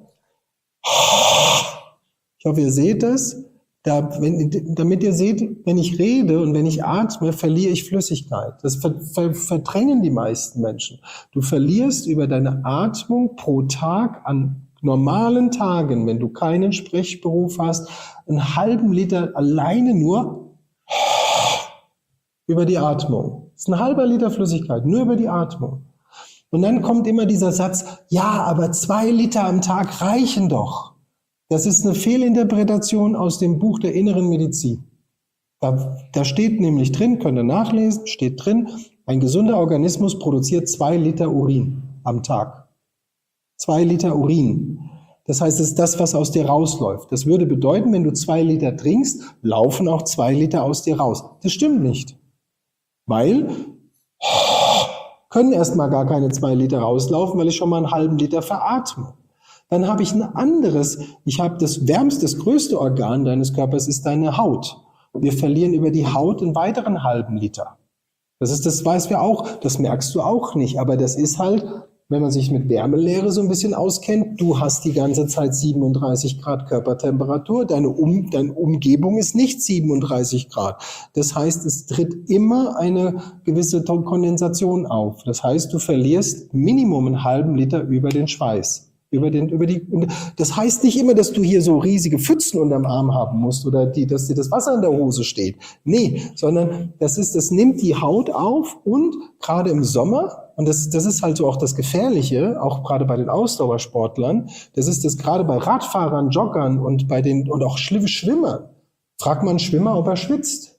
Ich hoffe, ihr seht das. Da, wenn, damit ihr seht, wenn ich rede und wenn ich atme, verliere ich Flüssigkeit. Das ver, ver, verdrängen die meisten Menschen. Du verlierst über deine Atmung pro Tag an normalen Tagen, wenn du keinen Sprechberuf hast, einen halben Liter alleine nur über die Atmung. Das ist ein halber Liter Flüssigkeit, nur über die Atmung. Und dann kommt immer dieser Satz, ja, aber zwei Liter am Tag reichen doch. Das ist eine Fehlinterpretation aus dem Buch der inneren Medizin. Da, da steht nämlich drin, könnt ihr nachlesen, steht drin, ein gesunder Organismus produziert zwei Liter Urin am Tag. Zwei Liter Urin. Das heißt, es ist das, was aus dir rausläuft. Das würde bedeuten, wenn du zwei Liter trinkst, laufen auch zwei Liter aus dir raus. Das stimmt nicht. Weil können erstmal gar keine zwei Liter rauslaufen, weil ich schon mal einen halben Liter veratme. Dann habe ich ein anderes, ich habe das wärmste, das größte Organ deines Körpers ist deine Haut. Wir verlieren über die Haut einen weiteren halben Liter. Das ist, das weißt wir auch, das merkst du auch nicht, aber das ist halt, wenn man sich mit Wärmelehre so ein bisschen auskennt, du hast die ganze Zeit siebenunddreißig Grad Körpertemperatur, deine, um, deine Umgebung ist nicht siebenunddreißig Grad. Das heißt, es tritt immer eine gewisse Kondensation auf. Das heißt, du verlierst Minimum einen halben Liter über den Schweiß. Über den, über die, das heißt nicht immer, dass du hier so riesige Pfützen unterm Arm haben musst oder die, dass dir das Wasser in der Hose steht. Nee, sondern das ist, das nimmt die Haut auf und gerade im Sommer, und das, das ist halt so auch das Gefährliche, auch gerade bei den Ausdauersportlern, das ist das gerade bei Radfahrern, Joggern und bei den, und auch Schwimmern. Frag mal einen Schwimmer, ob er schwitzt.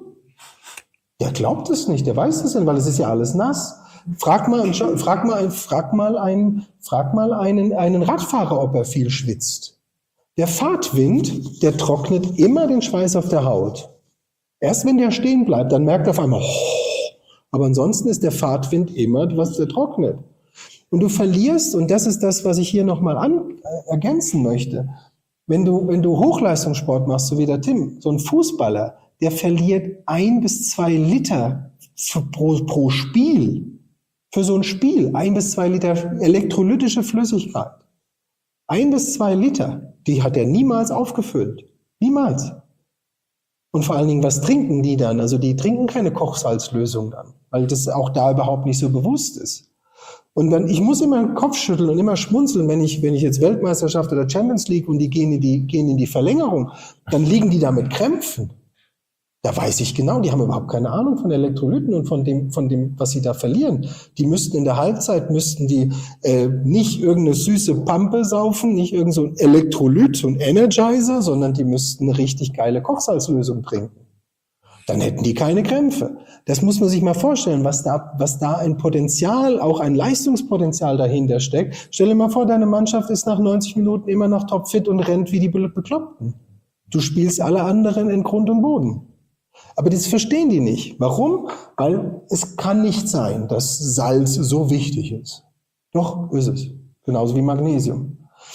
Der glaubt es nicht, der weiß es nicht, weil es ist ja alles nass. Frag mal, frag mal, frag mal, einen, frag mal einen, einen Radfahrer, ob er viel schwitzt. Der Fahrtwind, der trocknet immer den Schweiß auf der Haut. Erst wenn der stehen bleibt, dann merkt er auf einmal, oh, aber ansonsten ist der Fahrtwind immer, was der trocknet. Und du verlierst, und das ist das, was ich hier nochmal an, äh, ergänzen möchte, wenn du, wenn du Hochleistungssport machst, so wie der Tim, so ein Fußballer, der verliert ein bis zwei Liter pro, pro Spiel. Für so ein Spiel, ein bis zwei Liter elektrolytische Flüssigkeit. Ein bis zwei Liter, die hat er niemals aufgefüllt. Niemals. Und vor allen Dingen, was trinken die dann? Also die trinken keine Kochsalzlösung dann, weil das auch da überhaupt nicht so bewusst ist. Und dann, ich muss immer den Kopf schütteln und immer schmunzeln, wenn ich, wenn ich jetzt Weltmeisterschaft oder Champions League und die gehen in die, gehen in die Verlängerung, dann liegen die da mit Krämpfen. Da weiß ich genau, die haben überhaupt keine Ahnung von Elektrolyten und von dem, von dem, was sie da verlieren. Die müssten in der Halbzeit, müssten die äh, nicht irgendeine süße Pampe saufen, nicht irgend so ein Elektrolyt, so ein Energizer, sondern die müssten eine richtig geile Kochsalzlösung trinken. Dann hätten die keine Krämpfe. Das muss man sich mal vorstellen, was da, was da ein Potenzial, auch ein Leistungspotenzial dahinter steckt. Stell dir mal vor, deine Mannschaft ist nach neunzig Minuten immer noch topfit und rennt wie die Bekloppten. Du spielst alle anderen in Grund und Boden. Aber das verstehen die nicht. Warum? Weil es kann nicht sein, dass Salz so wichtig ist. Doch, ist es. Genauso wie Magnesium.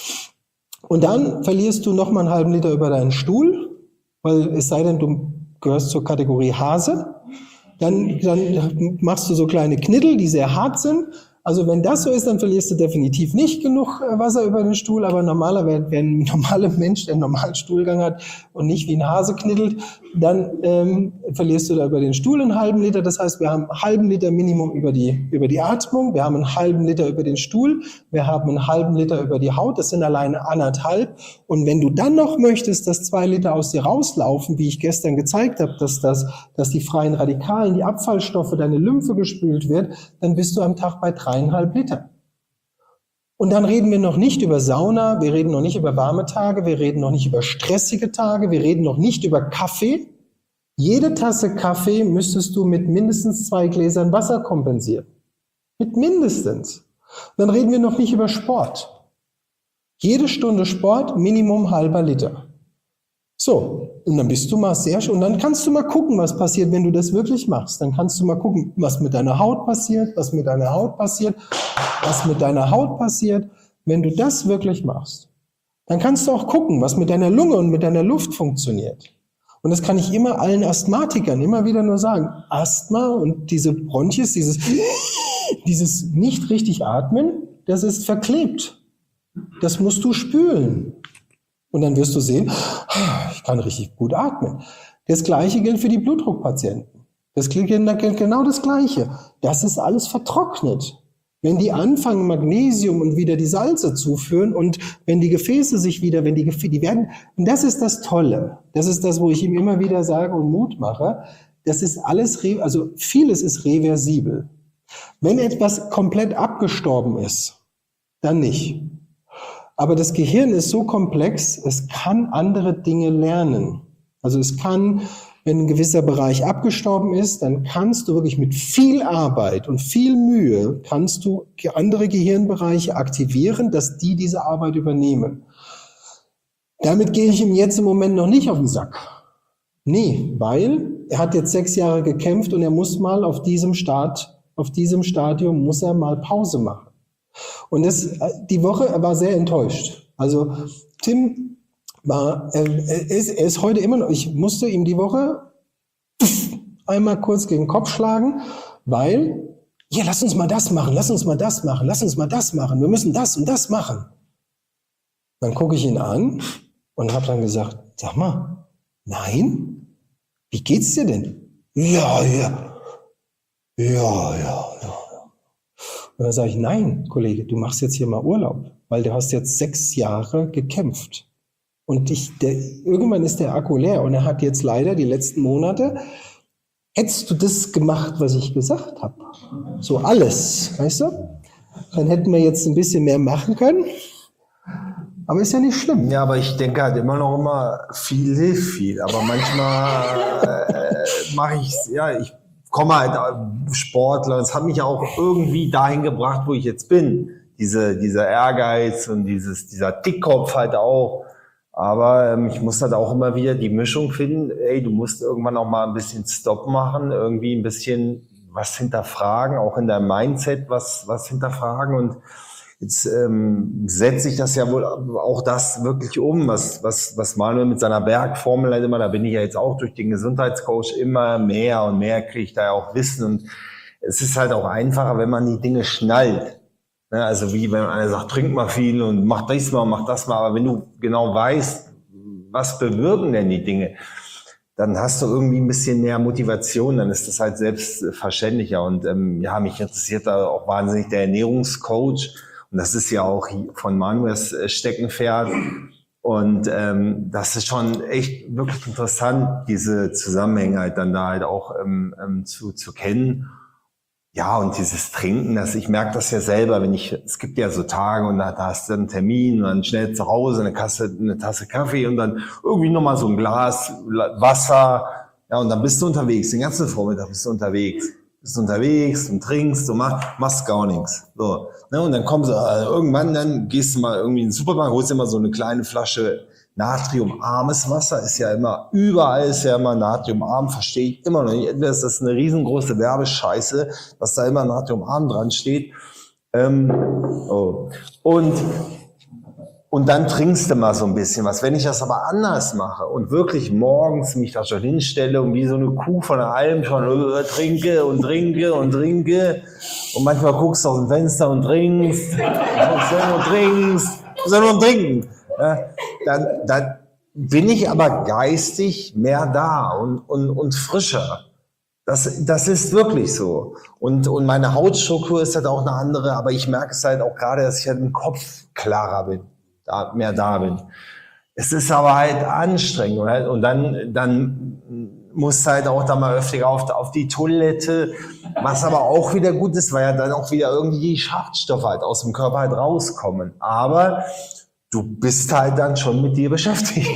Und dann verlierst du nochmal einen halben Liter über deinen Stuhl, weil es sei denn, du gehörst zur Kategorie Hase. Dann, dann machst du so kleine Knittel, die sehr hart sind. Also wenn das so ist, dann verlierst du definitiv nicht genug Wasser über den Stuhl, aber normaler, wer, wer ein normaler Mensch, der einen normalen Stuhlgang hat und nicht wie ein Hase knittelt, dann ähm, verlierst du da über den Stuhl einen halben Liter. Das heißt, wir haben einen halben Liter Minimum über die, über die Atmung, wir haben einen halben Liter über den Stuhl, wir haben einen halben Liter über die Haut, das sind alleine anderthalb. Und wenn du dann noch möchtest, dass zwei Liter aus dir rauslaufen, wie ich gestern gezeigt habe, dass, das, dass die freien Radikalen, die Abfallstoffe, deine Lymphe gespült wird, dann bist du am Tag bei dreieinhalb Liter. Und dann reden wir noch nicht über Sauna, wir reden noch nicht über warme Tage, wir reden noch nicht über stressige Tage, wir reden noch nicht über Kaffee. Jede Tasse Kaffee müsstest du mit mindestens zwei Gläsern Wasser kompensieren. Mit mindestens. Und dann reden wir noch nicht über Sport. Jede Stunde Sport, Minimum halber Liter. So, und dann bist du mal sehr schön, und dann kannst du mal gucken, was passiert, wenn du das wirklich machst. Dann kannst du mal gucken, was mit deiner Haut passiert, was mit deiner Haut passiert, was mit deiner Haut passiert, wenn du das wirklich machst. Dann kannst du auch gucken, was mit deiner Lunge und mit deiner Luft funktioniert. Und das kann ich immer allen Asthmatikern immer wieder nur sagen. Asthma und diese Bronchis, dieses, dieses nicht richtig atmen, das ist verklebt. Das musst du spülen. Und dann wirst du sehen, ich kann richtig gut atmen. Das Gleiche gilt für die Blutdruckpatienten. Das gilt genau das Gleiche. Das ist alles vertrocknet. Wenn die anfangen, Magnesium und wieder die Salze zuführen und wenn die Gefäße sich wieder, wenn die Gefäße, die werden, und das ist das Tolle. Das ist das, wo ich ihm immer wieder sage und Mut mache. Das ist alles, also vieles ist reversibel. Wenn etwas komplett abgestorben ist, dann nicht. Aber das Gehirn ist so komplex, es kann andere Dinge lernen. Also es kann, wenn ein gewisser Bereich abgestorben ist, dann kannst du wirklich mit viel Arbeit und viel Mühe, kannst du andere Gehirnbereiche aktivieren, dass die diese Arbeit übernehmen. Damit gehe ich ihm jetzt im Moment noch nicht auf den Sack. Nee, weil er hat jetzt sechs Jahre gekämpft und er muss mal auf diesem Start, auf diesem Stadium muss er mal Pause machen. Und das, die Woche, er war sehr enttäuscht. Also Tim war, er, er, ist, er ist heute immer noch, ich musste ihm die Woche einmal kurz gegen den Kopf schlagen, weil, ja, lass uns mal das machen, lass uns mal das machen, lass uns mal das machen, wir müssen das und das machen. Dann gucke ich ihn an und habe dann gesagt, sag mal, nein, wie geht's dir denn? Ja, ja, ja, ja, ja. Und dann sage ich, nein, Kollege, du machst jetzt hier mal Urlaub, weil du hast jetzt sechs Jahre gekämpft. Und ich, der, irgendwann ist der Akku leer und er hat jetzt leider die letzten Monate, hättest du das gemacht, was ich gesagt habe, so alles, weißt du, dann hätten wir jetzt ein bisschen mehr machen können. Aber ist ja nicht schlimm. Ja, aber ich denke halt immer noch immer, viel hilft viel. Aber manchmal äh, mache ich ja, ich komme halt Sportler. Es hat mich auch irgendwie dahin gebracht, wo ich jetzt bin. Diese, dieser Ehrgeiz und dieses, dieser Dickkopf halt auch. Aber ähm, ich muss halt auch immer wieder die Mischung finden. Ey, du musst irgendwann auch mal ein bisschen Stopp machen, irgendwie ein bisschen was hinterfragen, auch in deinem Mindset was, was hinterfragen. Und jetzt ähm, setze ich das ja wohl auch das wirklich um, was, was, was Manuel mit seiner Bergformel halt immer, da bin ich ja jetzt auch durch den Gesundheitscoach immer mehr und mehr kriege ich da ja auch Wissen. Und es ist halt auch einfacher, wenn man die Dinge schnallt. Ja, also wie wenn einer sagt, trink mal viel und mach das mal, mach das mal. Aber wenn du genau weißt, was bewirken denn die Dinge, dann hast du irgendwie ein bisschen mehr Motivation, dann ist das halt selbstverständlicher. Und ähm, ja, mich interessiert da auch wahnsinnig der Ernährungscoach. Und das ist ja auch von Manuels Steckenpferd. Und ähm, das ist schon echt wirklich interessant, diese Zusammenhänge halt dann da halt auch ähm, ähm, zu, zu kennen. Ja, und dieses Trinken, das, ich merke das ja selber, wenn ich, es gibt ja so Tage und da, da hast du einen Termin und dann schnell zu Hause eine Tasse, eine Tasse Kaffee und dann irgendwie nochmal so ein Glas Wasser. Ja, und dann bist du unterwegs, den ganzen Vormittag bist du unterwegs. Bist du unterwegs und trinkst und mach, machst gar nichts. So, ne, und dann kommst du, also irgendwann, dann gehst du mal irgendwie in den Supermarkt, holst dir mal so eine kleine Flasche natriumarmes Wasser, ist ja immer, überall ist ja immer natriumarm, verstehe ich immer noch nicht. Entweder ist das eine riesengroße Werbescheiße, dass da immer natriumarm dran steht. Ähm, oh. Und Und dann trinkst du mal so ein bisschen was. Wenn ich das aber anders mache und wirklich morgens mich da schon hinstelle und wie so eine Kuh von der Alm schon äh, trinke und trinke und trinke und manchmal guckst du aus dem Fenster und trinkst und trinkst und nur trinken, ja, dann, dann bin ich aber geistig mehr da und, und, und frischer. Das, das ist wirklich so. Und, und meine Hautstruktur ist halt auch eine andere, aber ich merke es halt auch gerade, dass ich halt im Kopf klarer bin. Da, mehr da bin. Es ist aber halt anstrengend und, halt, und dann, dann musst du halt auch da mal öfter auf, auf die Toilette, was aber auch wieder gut ist, weil ja dann auch wieder irgendwie die Schadstoffe halt aus dem Körper halt rauskommen. Aber du bist halt dann schon mit dir beschäftigt.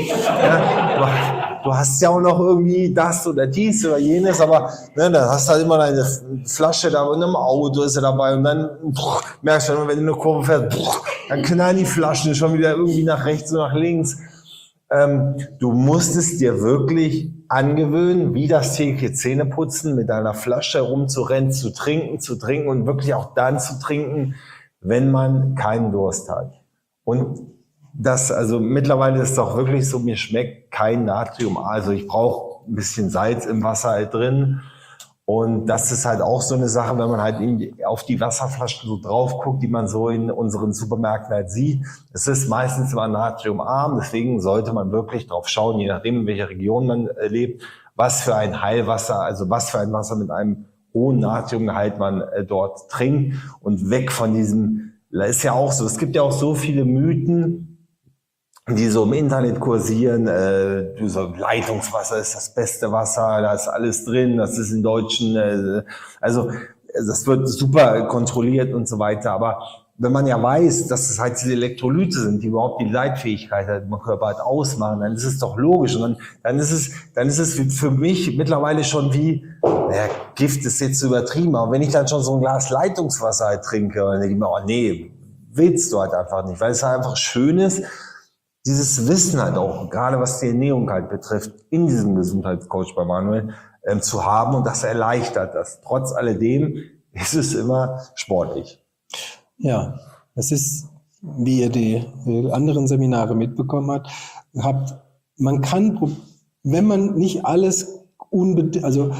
Ja, du hast ja auch noch irgendwie das oder dies oder jenes, aber ne, dann hast du halt immer deine Flasche da und im Auto ist er dabei und dann boah, merkst du, wenn du eine Kurve fährst, boah, dann knallen die Flaschen schon wieder irgendwie nach rechts und nach links. Ähm, du musst es dir wirklich angewöhnen, wie das tägliche Zähneputzen, mit deiner Flasche rumzurennen, zu trinken, zu trinken und wirklich auch dann zu trinken, wenn man keinen Durst hat. Und das, also mittlerweile ist es auch wirklich so, mir schmeckt kein Natrium. Also ich brauche ein bisschen Salz im Wasser halt drin. Und das ist halt auch so eine Sache, wenn man halt auf die Wasserflaschen so drauf guckt, die man so in unseren Supermärkten halt sieht. Es ist meistens immer natriumarm, deswegen sollte man wirklich drauf schauen, je nachdem, in welcher Region man lebt, was für ein Heilwasser, also was für ein Wasser mit einem hohen Natriumgehalt man dort trinkt und weg von diesem, das ist ja auch so, es gibt ja auch so viele Mythen, die so im Internet kursieren, äh, du so, Leitungswasser ist das beste Wasser, da ist alles drin, das ist in Deutschen, äh, also das wird super kontrolliert und so weiter, aber wenn man ja weiß, dass es halt diese Elektrolyte sind, die überhaupt die Leitfähigkeit halt im Körper halt ausmachen, dann ist es doch logisch. Und dann, dann ist es, dann ist es für mich mittlerweile schon wie, naja, Gift ist jetzt übertrieben, aber wenn ich dann schon so ein Glas Leitungswasser halt trinke, dann denke ich mir, oh nee, willst du halt einfach nicht, weil es halt einfach schön ist, dieses Wissen halt auch, gerade was die Ernährung halt betrifft, in diesem Gesundheitscoach bei Manuel ähm, zu haben, und das erleichtert das. Trotz alledem ist es immer sportlich. Ja, es ist, wie ihr die anderen Seminare mitbekommen habt, habt, man kann, wenn man nicht alles unbedingt, also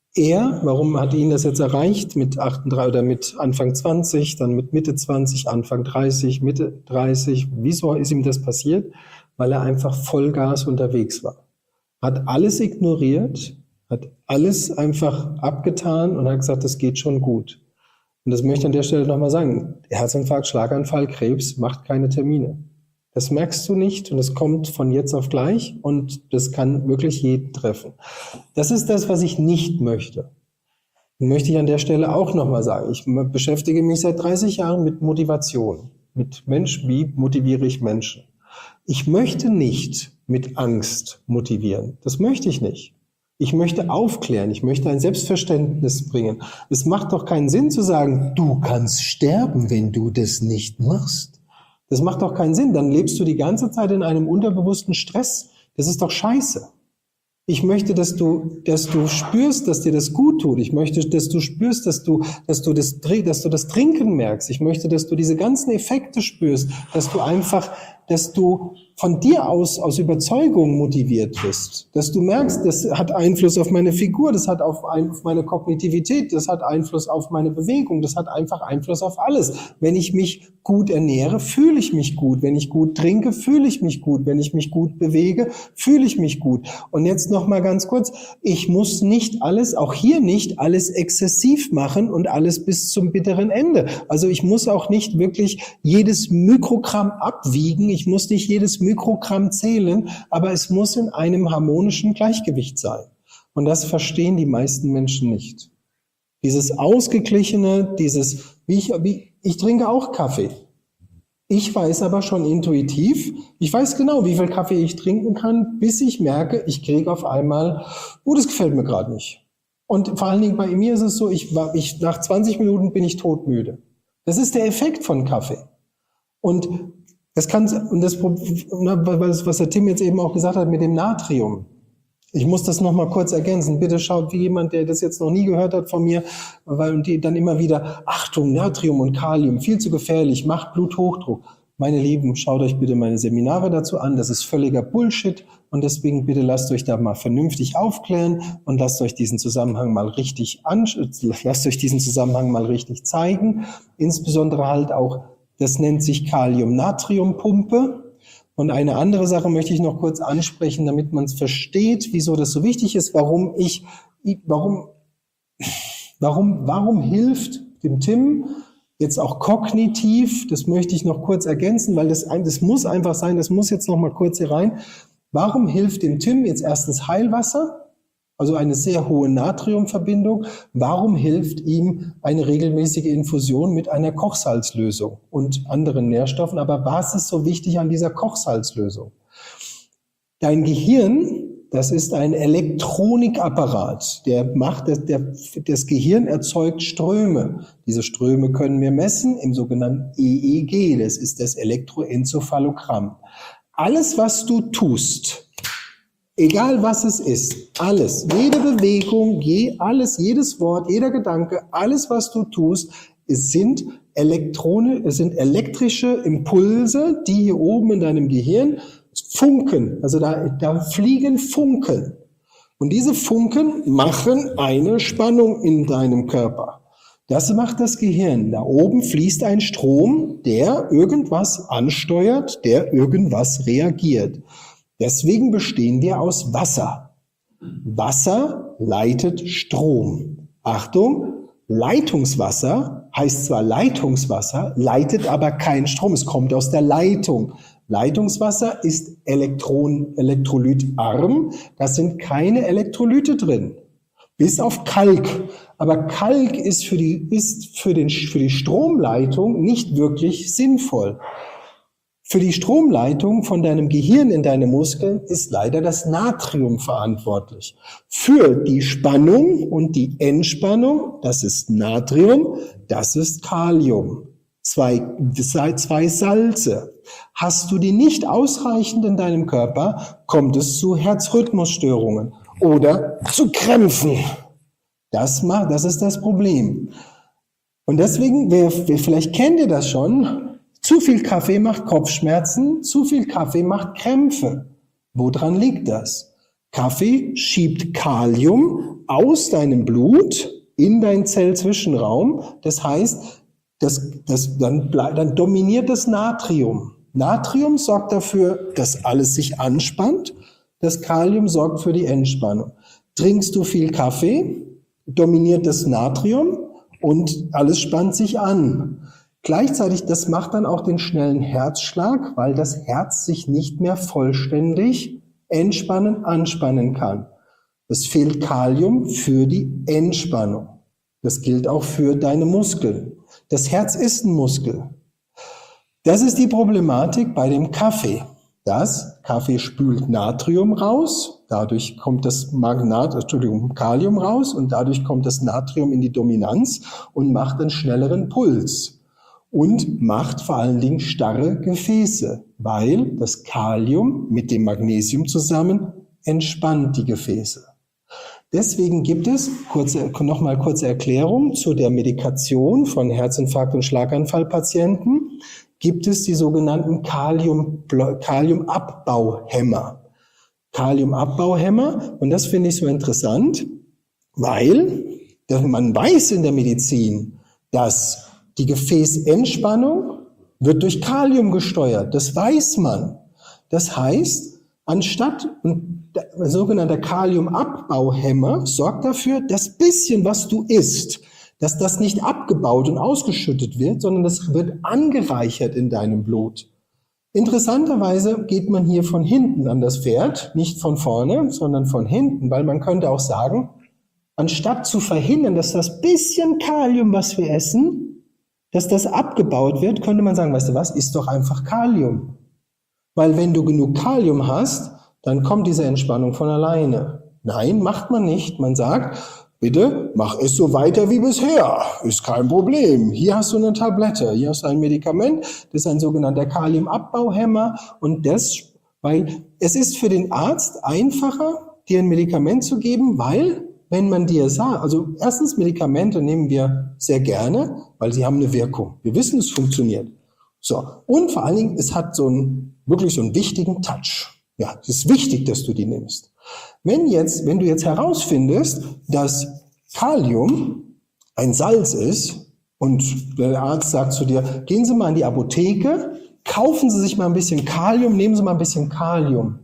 er, warum hat ihn das jetzt erreicht mit achtunddreißig oder mit Anfang zwanzig, dann mit Mitte zwanzig, Anfang dreißig, Mitte dreißig, wieso ist ihm das passiert? Weil er einfach Vollgas unterwegs war. Hat alles ignoriert, hat alles einfach abgetan und hat gesagt, das geht schon gut. Und das möchte ich an der Stelle nochmal sagen. Herzinfarkt, Schlaganfall, Krebs macht keine Termine. Das merkst du nicht und es kommt von jetzt auf gleich und das kann wirklich jeden treffen. Das ist das, was ich nicht möchte. Und möchte ich an der Stelle auch nochmal sagen. Ich beschäftige mich seit dreißig Jahren mit Motivation. Mit Mensch, wie motiviere ich Menschen? Ich möchte nicht mit Angst motivieren. Das möchte ich nicht. Ich möchte aufklären, ich möchte ein Selbstverständnis bringen. Es macht doch keinen Sinn zu sagen, du kannst sterben, wenn du das nicht machst. Das macht doch keinen Sinn. Dann lebst du die ganze Zeit in einem unterbewussten Stress. Das ist doch scheiße. Ich möchte, dass du, dass du spürst, dass dir das gut tut. Ich möchte, dass du spürst, dass du, dass du das, dass du das Trinken merkst. Ich möchte, dass du diese ganzen Effekte spürst, dass du einfach, dass du von dir aus, aus Überzeugung motiviert bist. Dass du merkst, das hat Einfluss auf meine Figur, das hat auf, ein, auf meine Kognitivität, das hat Einfluss auf meine Bewegung, das hat einfach Einfluss auf alles. Wenn ich mich gut ernähre, fühle ich mich gut. Wenn ich gut trinke, fühle ich mich gut. Wenn ich mich gut bewege, fühle ich mich gut. Und jetzt noch mal ganz kurz, ich muss nicht alles, auch hier nicht alles exzessiv machen und alles bis zum bitteren Ende. Also ich muss auch nicht wirklich jedes Mikrogramm abwiegen, ich muss nicht jedes Mikrogramm zählen, aber es muss in einem harmonischen Gleichgewicht sein. Und das verstehen die meisten Menschen nicht. Dieses Ausgeglichene, dieses, wie ich, wie, ich trinke auch Kaffee. Ich weiß aber schon intuitiv, ich weiß genau, wie viel Kaffee ich trinken kann, bis ich merke, ich kriege auf einmal, oh, das gefällt mir gerade nicht. Und vor allen Dingen bei mir ist es so, ich, ich, nach zwanzig Minuten bin ich todmüde. Das ist der Effekt von Kaffee. Und das kann, und das, was der Tim jetzt eben auch gesagt hat mit dem Natrium. Ich muss das noch mal kurz ergänzen. Bitte schaut, wie jemand, der das jetzt noch nie gehört hat von mir, weil die dann immer wieder, Achtung, Natrium und Kalium, viel zu gefährlich, macht Bluthochdruck. Meine Lieben, schaut euch bitte meine Seminare dazu an. Das ist völliger Bullshit. Und deswegen bitte lasst euch da mal vernünftig aufklären und lasst euch diesen Zusammenhang mal richtig an, lasst euch diesen Zusammenhang mal richtig zeigen. Insbesondere halt auch, das nennt sich Kalium-Natrium-Pumpe. Und eine andere Sache möchte ich noch kurz ansprechen, damit man es versteht, wieso das so wichtig ist, warum ich, warum, warum, warum hilft dem Tim jetzt auch kognitiv, das möchte ich noch kurz ergänzen, weil das, das muss einfach sein, das muss jetzt noch mal kurz hier rein. Warum hilft dem Tim jetzt erstens Heilwasser? Also eine sehr hohe Natriumverbindung. Warum hilft ihm eine regelmäßige Infusion mit einer Kochsalzlösung und anderen Nährstoffen? Aber was ist so wichtig an dieser Kochsalzlösung? Dein Gehirn, das ist ein Elektronikapparat. Der macht, das, der, das Gehirn erzeugt Ströme. Diese Ströme können wir messen im sogenannten E E G. Das ist das Elektroenzephalogramm. Alles, was du tust, egal was es ist, alles, jede Bewegung, je, alles, jedes Wort, jeder Gedanke, alles, was du tust, es sind Elektrone, es sind elektrische Impulse, die hier oben in deinem Gehirn funken. Also da, da fliegen Funken. Und diese Funken machen eine Spannung in deinem Körper. Das macht das Gehirn. Da oben fließt ein Strom, der irgendwas ansteuert, der irgendwas reagiert. Deswegen bestehen wir aus Wasser. Wasser leitet Strom. Achtung, Leitungswasser heißt zwar Leitungswasser, leitet aber keinen Strom. Es kommt aus der Leitung. Leitungswasser ist Elektron, elektrolytarm. Da sind keine Elektrolyte drin. bis auf Kalk. Aber Kalk ist für die, ist für den, für die Stromleitung nicht wirklich sinnvoll. Für die Stromleitung von deinem Gehirn in deine Muskeln ist leider das Natrium verantwortlich. Für die Spannung und die Entspannung, das ist Natrium, das ist Kalium. Zwei, zwei Salze. Hast du die nicht ausreichend in deinem Körper, kommt es zu Herzrhythmusstörungen oder zu Krämpfen. Das macht, das ist das Problem. Und deswegen, wer, wer, vielleicht kennt ihr das schon, zu viel Kaffee macht Kopfschmerzen, zu viel Kaffee macht Krämpfe. Woran liegt das? Kaffee schiebt Kalium aus deinem Blut in deinen Zellzwischenraum. Das heißt, das, das, dann, dann dominiert das Natrium. Natrium sorgt dafür, dass alles sich anspannt. Das Kalium sorgt für die Entspannung. Trinkst du viel Kaffee, dominiert das Natrium und alles spannt sich an. Gleichzeitig, das macht dann auch den schnellen Herzschlag, weil das Herz sich nicht mehr vollständig entspannen, anspannen kann. Es fehlt Kalium für die Entspannung. Das gilt auch für deine Muskeln. Das Herz ist ein Muskel. Das ist die Problematik bei dem Kaffee. Das Kaffee spült Natrium raus, dadurch kommt das Magnat, Entschuldigung, Kalium raus und dadurch kommt das Natrium in die Dominanz und macht einen schnelleren Puls. Und macht vor allen Dingen starre Gefäße, weil das Kalium mit dem Magnesium zusammen entspannt die Gefäße. Deswegen gibt es, kurze, nochmal kurze Erklärung zu der Medikation von Herzinfarkt- und Schlaganfallpatienten, gibt es die sogenannten Kalium, Kaliumabbauhämmer. Kaliumabbauhämmer, und das finde ich so interessant, weil man weiß in der Medizin, dass die Gefäßentspannung wird durch Kalium gesteuert. Das weiß man. Das heißt, anstatt ein sogenannter Kaliumabbauhemmer sorgt dafür, das bisschen, was du isst, dass das nicht abgebaut und ausgeschüttet wird, sondern das wird angereichert in deinem Blut. Interessanterweise geht man hier von hinten an das Pferd, nicht von vorne, sondern von hinten, weil man könnte auch sagen, anstatt zu verhindern, dass das bisschen Kalium, was wir essen, dass das abgebaut wird, könnte man sagen, weißt du was, isst doch einfach Kalium. Weil wenn du genug Kalium hast, dann kommt diese Entspannung von alleine. Nein, macht man nicht. Man sagt, bitte mach es so weiter wie bisher. Ist kein Problem. Hier hast du eine Tablette, hier hast du ein Medikament, das ist ein sogenannter Kaliumabbauhemmer. Und das, weil es ist für den Arzt einfacher, dir ein Medikament zu geben, weil wenn man dir sagt, also erstens, Medikamente nehmen wir sehr gerne, weil sie haben eine Wirkung. Wir wissen, es funktioniert. So. Und vor allen Dingen, es hat so einen, wirklich so einen wichtigen Touch. Ja, es ist wichtig, dass du die nimmst. Wenn jetzt, wenn du jetzt herausfindest, dass Kalium ein Salz ist und der Arzt sagt zu dir, gehen Sie mal in die Apotheke, kaufen Sie sich mal ein bisschen Kalium, nehmen Sie mal ein bisschen Kalium.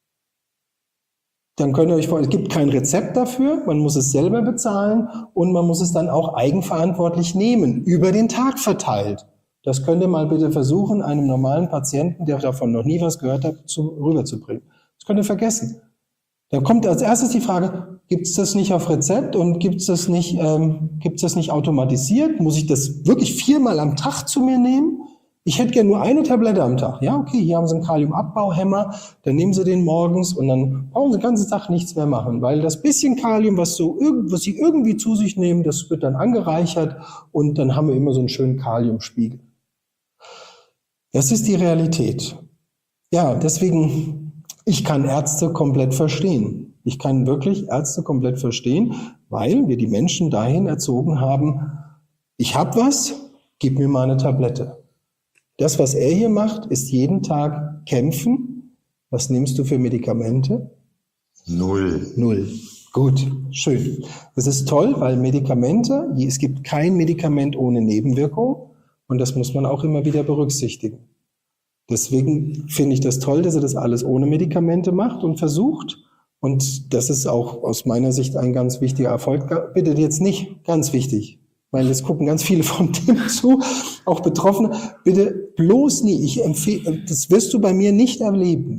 Dann könnt ihr euch vorstellen, es gibt kein Rezept dafür, man muss es selber bezahlen und man muss es dann auch eigenverantwortlich nehmen, über den Tag verteilt. Das könnt ihr mal bitte versuchen, einem normalen Patienten, der davon noch nie was gehört hat, zu, rüberzubringen. Das könnt ihr vergessen. Dann kommt als erstes die Frage, gibt es das nicht auf Rezept und gibt es das nicht, ähm, gibt es das nicht automatisiert? Muss ich das wirklich viermal am Tag zu mir nehmen? Ich hätte gerne nur eine Tablette am Tag. Ja, okay, hier haben Sie einen Kaliumabbauhemmer, dann nehmen Sie den morgens und dann brauchen Sie den ganzen Tag nichts mehr machen, weil das bisschen Kalium, was, so, was Sie irgendwie zu sich nehmen, das wird dann angereichert und dann haben wir immer so einen schönen Kaliumspiegel. Das ist die Realität. Ja, deswegen, ich kann Ärzte komplett verstehen. Ich kann wirklich Ärzte komplett verstehen, weil wir die Menschen dahin erzogen haben, ich habe was, gib mir mal eine Tablette. Das, was er hier macht, ist jeden Tag kämpfen. Was nimmst du für Medikamente? Null. Null. Gut, schön. Das ist toll, weil Medikamente, es gibt kein Medikament ohne Nebenwirkung und das muss man auch immer wieder berücksichtigen. Deswegen finde ich das toll, dass er das alles ohne Medikamente macht und versucht. Und das ist auch aus meiner Sicht ein ganz wichtiger Erfolg. Bitte jetzt nicht ganz wichtig, weil es gucken ganz viele vom Team zu, auch Betroffene. Bitte bloß nie, ich empfehle, das wirst du bei mir nicht erleben. Ich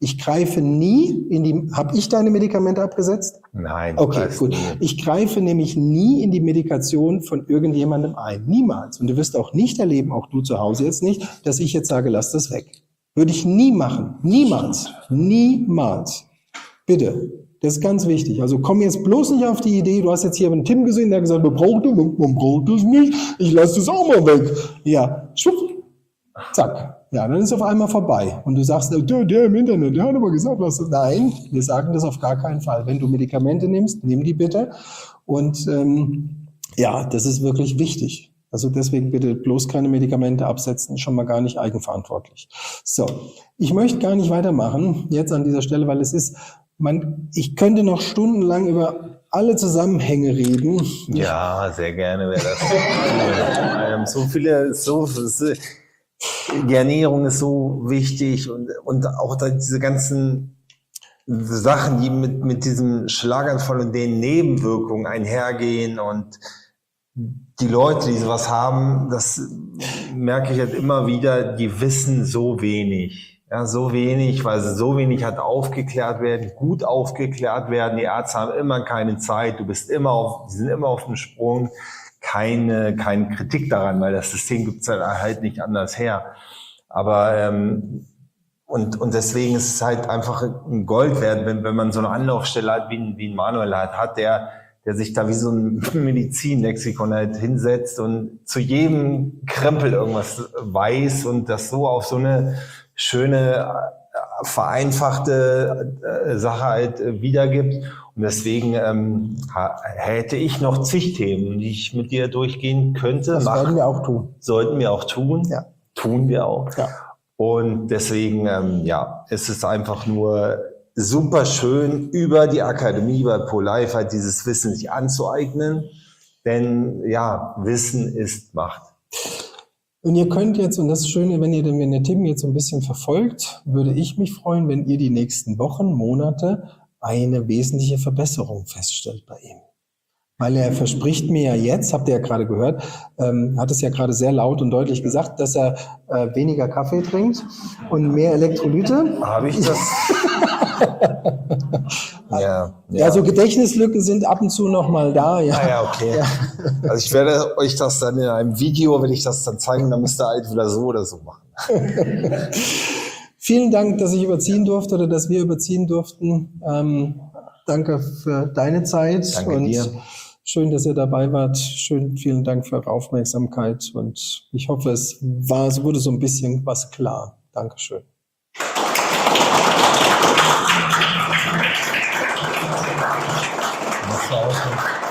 Ich greife nie in die, habe ich deine Medikamente abgesetzt? Nein. Okay, gut. Nie. Ich greife nämlich nie in die Medikation von irgendjemandem ein. Niemals. Und du wirst auch nicht erleben, auch du zu Hause jetzt nicht, dass ich jetzt sage, lass das weg. Würde ich nie machen. Niemals. Niemals. Bitte. Das ist ganz wichtig. Also komm jetzt bloß nicht auf die Idee, du hast jetzt hier einen Tim gesehen, der hat gesagt, man braucht das, man braucht das nicht, ich lasse das auch mal weg. Ja, schwupp, zack. Ja, dann ist es auf einmal vorbei. Und du sagst, der, der im Internet, der hat aber gesagt, was das. Nein, wir sagen das auf gar keinen Fall. Wenn du Medikamente nimmst, nimm die bitte. Und ähm, ja, das ist wirklich wichtig. Also deswegen bitte bloß keine Medikamente absetzen, schon mal gar nicht eigenverantwortlich. So, ich möchte gar nicht weitermachen jetzt an dieser Stelle, weil es ist, man, ich könnte noch stundenlang über alle Zusammenhänge reden. Ja, sehr gerne wäre das. Wir haben so viele, so, so, die Ernährung ist so wichtig und, und auch diese ganzen Sachen, die mit, mit diesem Schlaganfall und den Nebenwirkungen einhergehen und die Leute, die sowas haben, das merke ich halt immer wieder, die wissen so wenig. Ja, so wenig, weil sie so wenig hat aufgeklärt werden, gut aufgeklärt werden. Die Ärzte haben immer keine Zeit. Du bist immer auf, die sind immer auf dem Sprung. Keine, keine Kritik daran, weil das System gibt's halt nicht anders her. Aber, ähm, und, und deswegen ist es halt einfach ein Gold wert, wenn, wenn man so eine Anlaufstelle hat, wie ein, wie ein Manuel halt hat, der, der sich da wie so ein Medizinlexikon halt hinsetzt und zu jedem Krempel irgendwas weiß und das so auf so eine schöne, vereinfachte äh, Sache halt äh, wiedergibt. Und deswegen ähm, hätte ich noch zig Themen, die ich mit dir durchgehen könnte. Das machen. sollten wir auch tun. Sollten wir auch tun. Ja. Tun wir auch. Ja. Und deswegen, ähm, ja, es ist einfach nur super schön, über die Akademie bei ProLife halt dieses Wissen sich anzueignen. Denn ja, Wissen ist Macht. Und ihr könnt jetzt, und das ist schön, wenn ihr den, wenn der Tim jetzt so ein bisschen verfolgt, würde ich mich freuen, wenn ihr die nächsten Wochen, Monate eine wesentliche Verbesserung feststellt bei ihm. Weil er verspricht mir ja jetzt, habt ihr ja gerade gehört, ähm, hat es ja gerade sehr laut und deutlich gesagt, dass er äh, weniger Kaffee trinkt und mehr Elektrolyte. Habe ich das? ja, ja. Ja, so Gedächtnislücken sind ab und zu noch mal da. Ja, ah, ja, okay. Ja. Also ich werde euch das dann in einem Video, wenn ich das dann zeigen, dann müsst ihr halt wieder so oder so machen. Vielen Dank, dass ich überziehen durfte oder dass wir überziehen durften. Ähm, danke für deine Zeit. Danke und dir. Schön, dass ihr dabei wart. Schön, vielen Dank für eure Aufmerksamkeit. Und ich hoffe, es war, es wurde so ein bisschen was klar. Dankeschön. Das war auch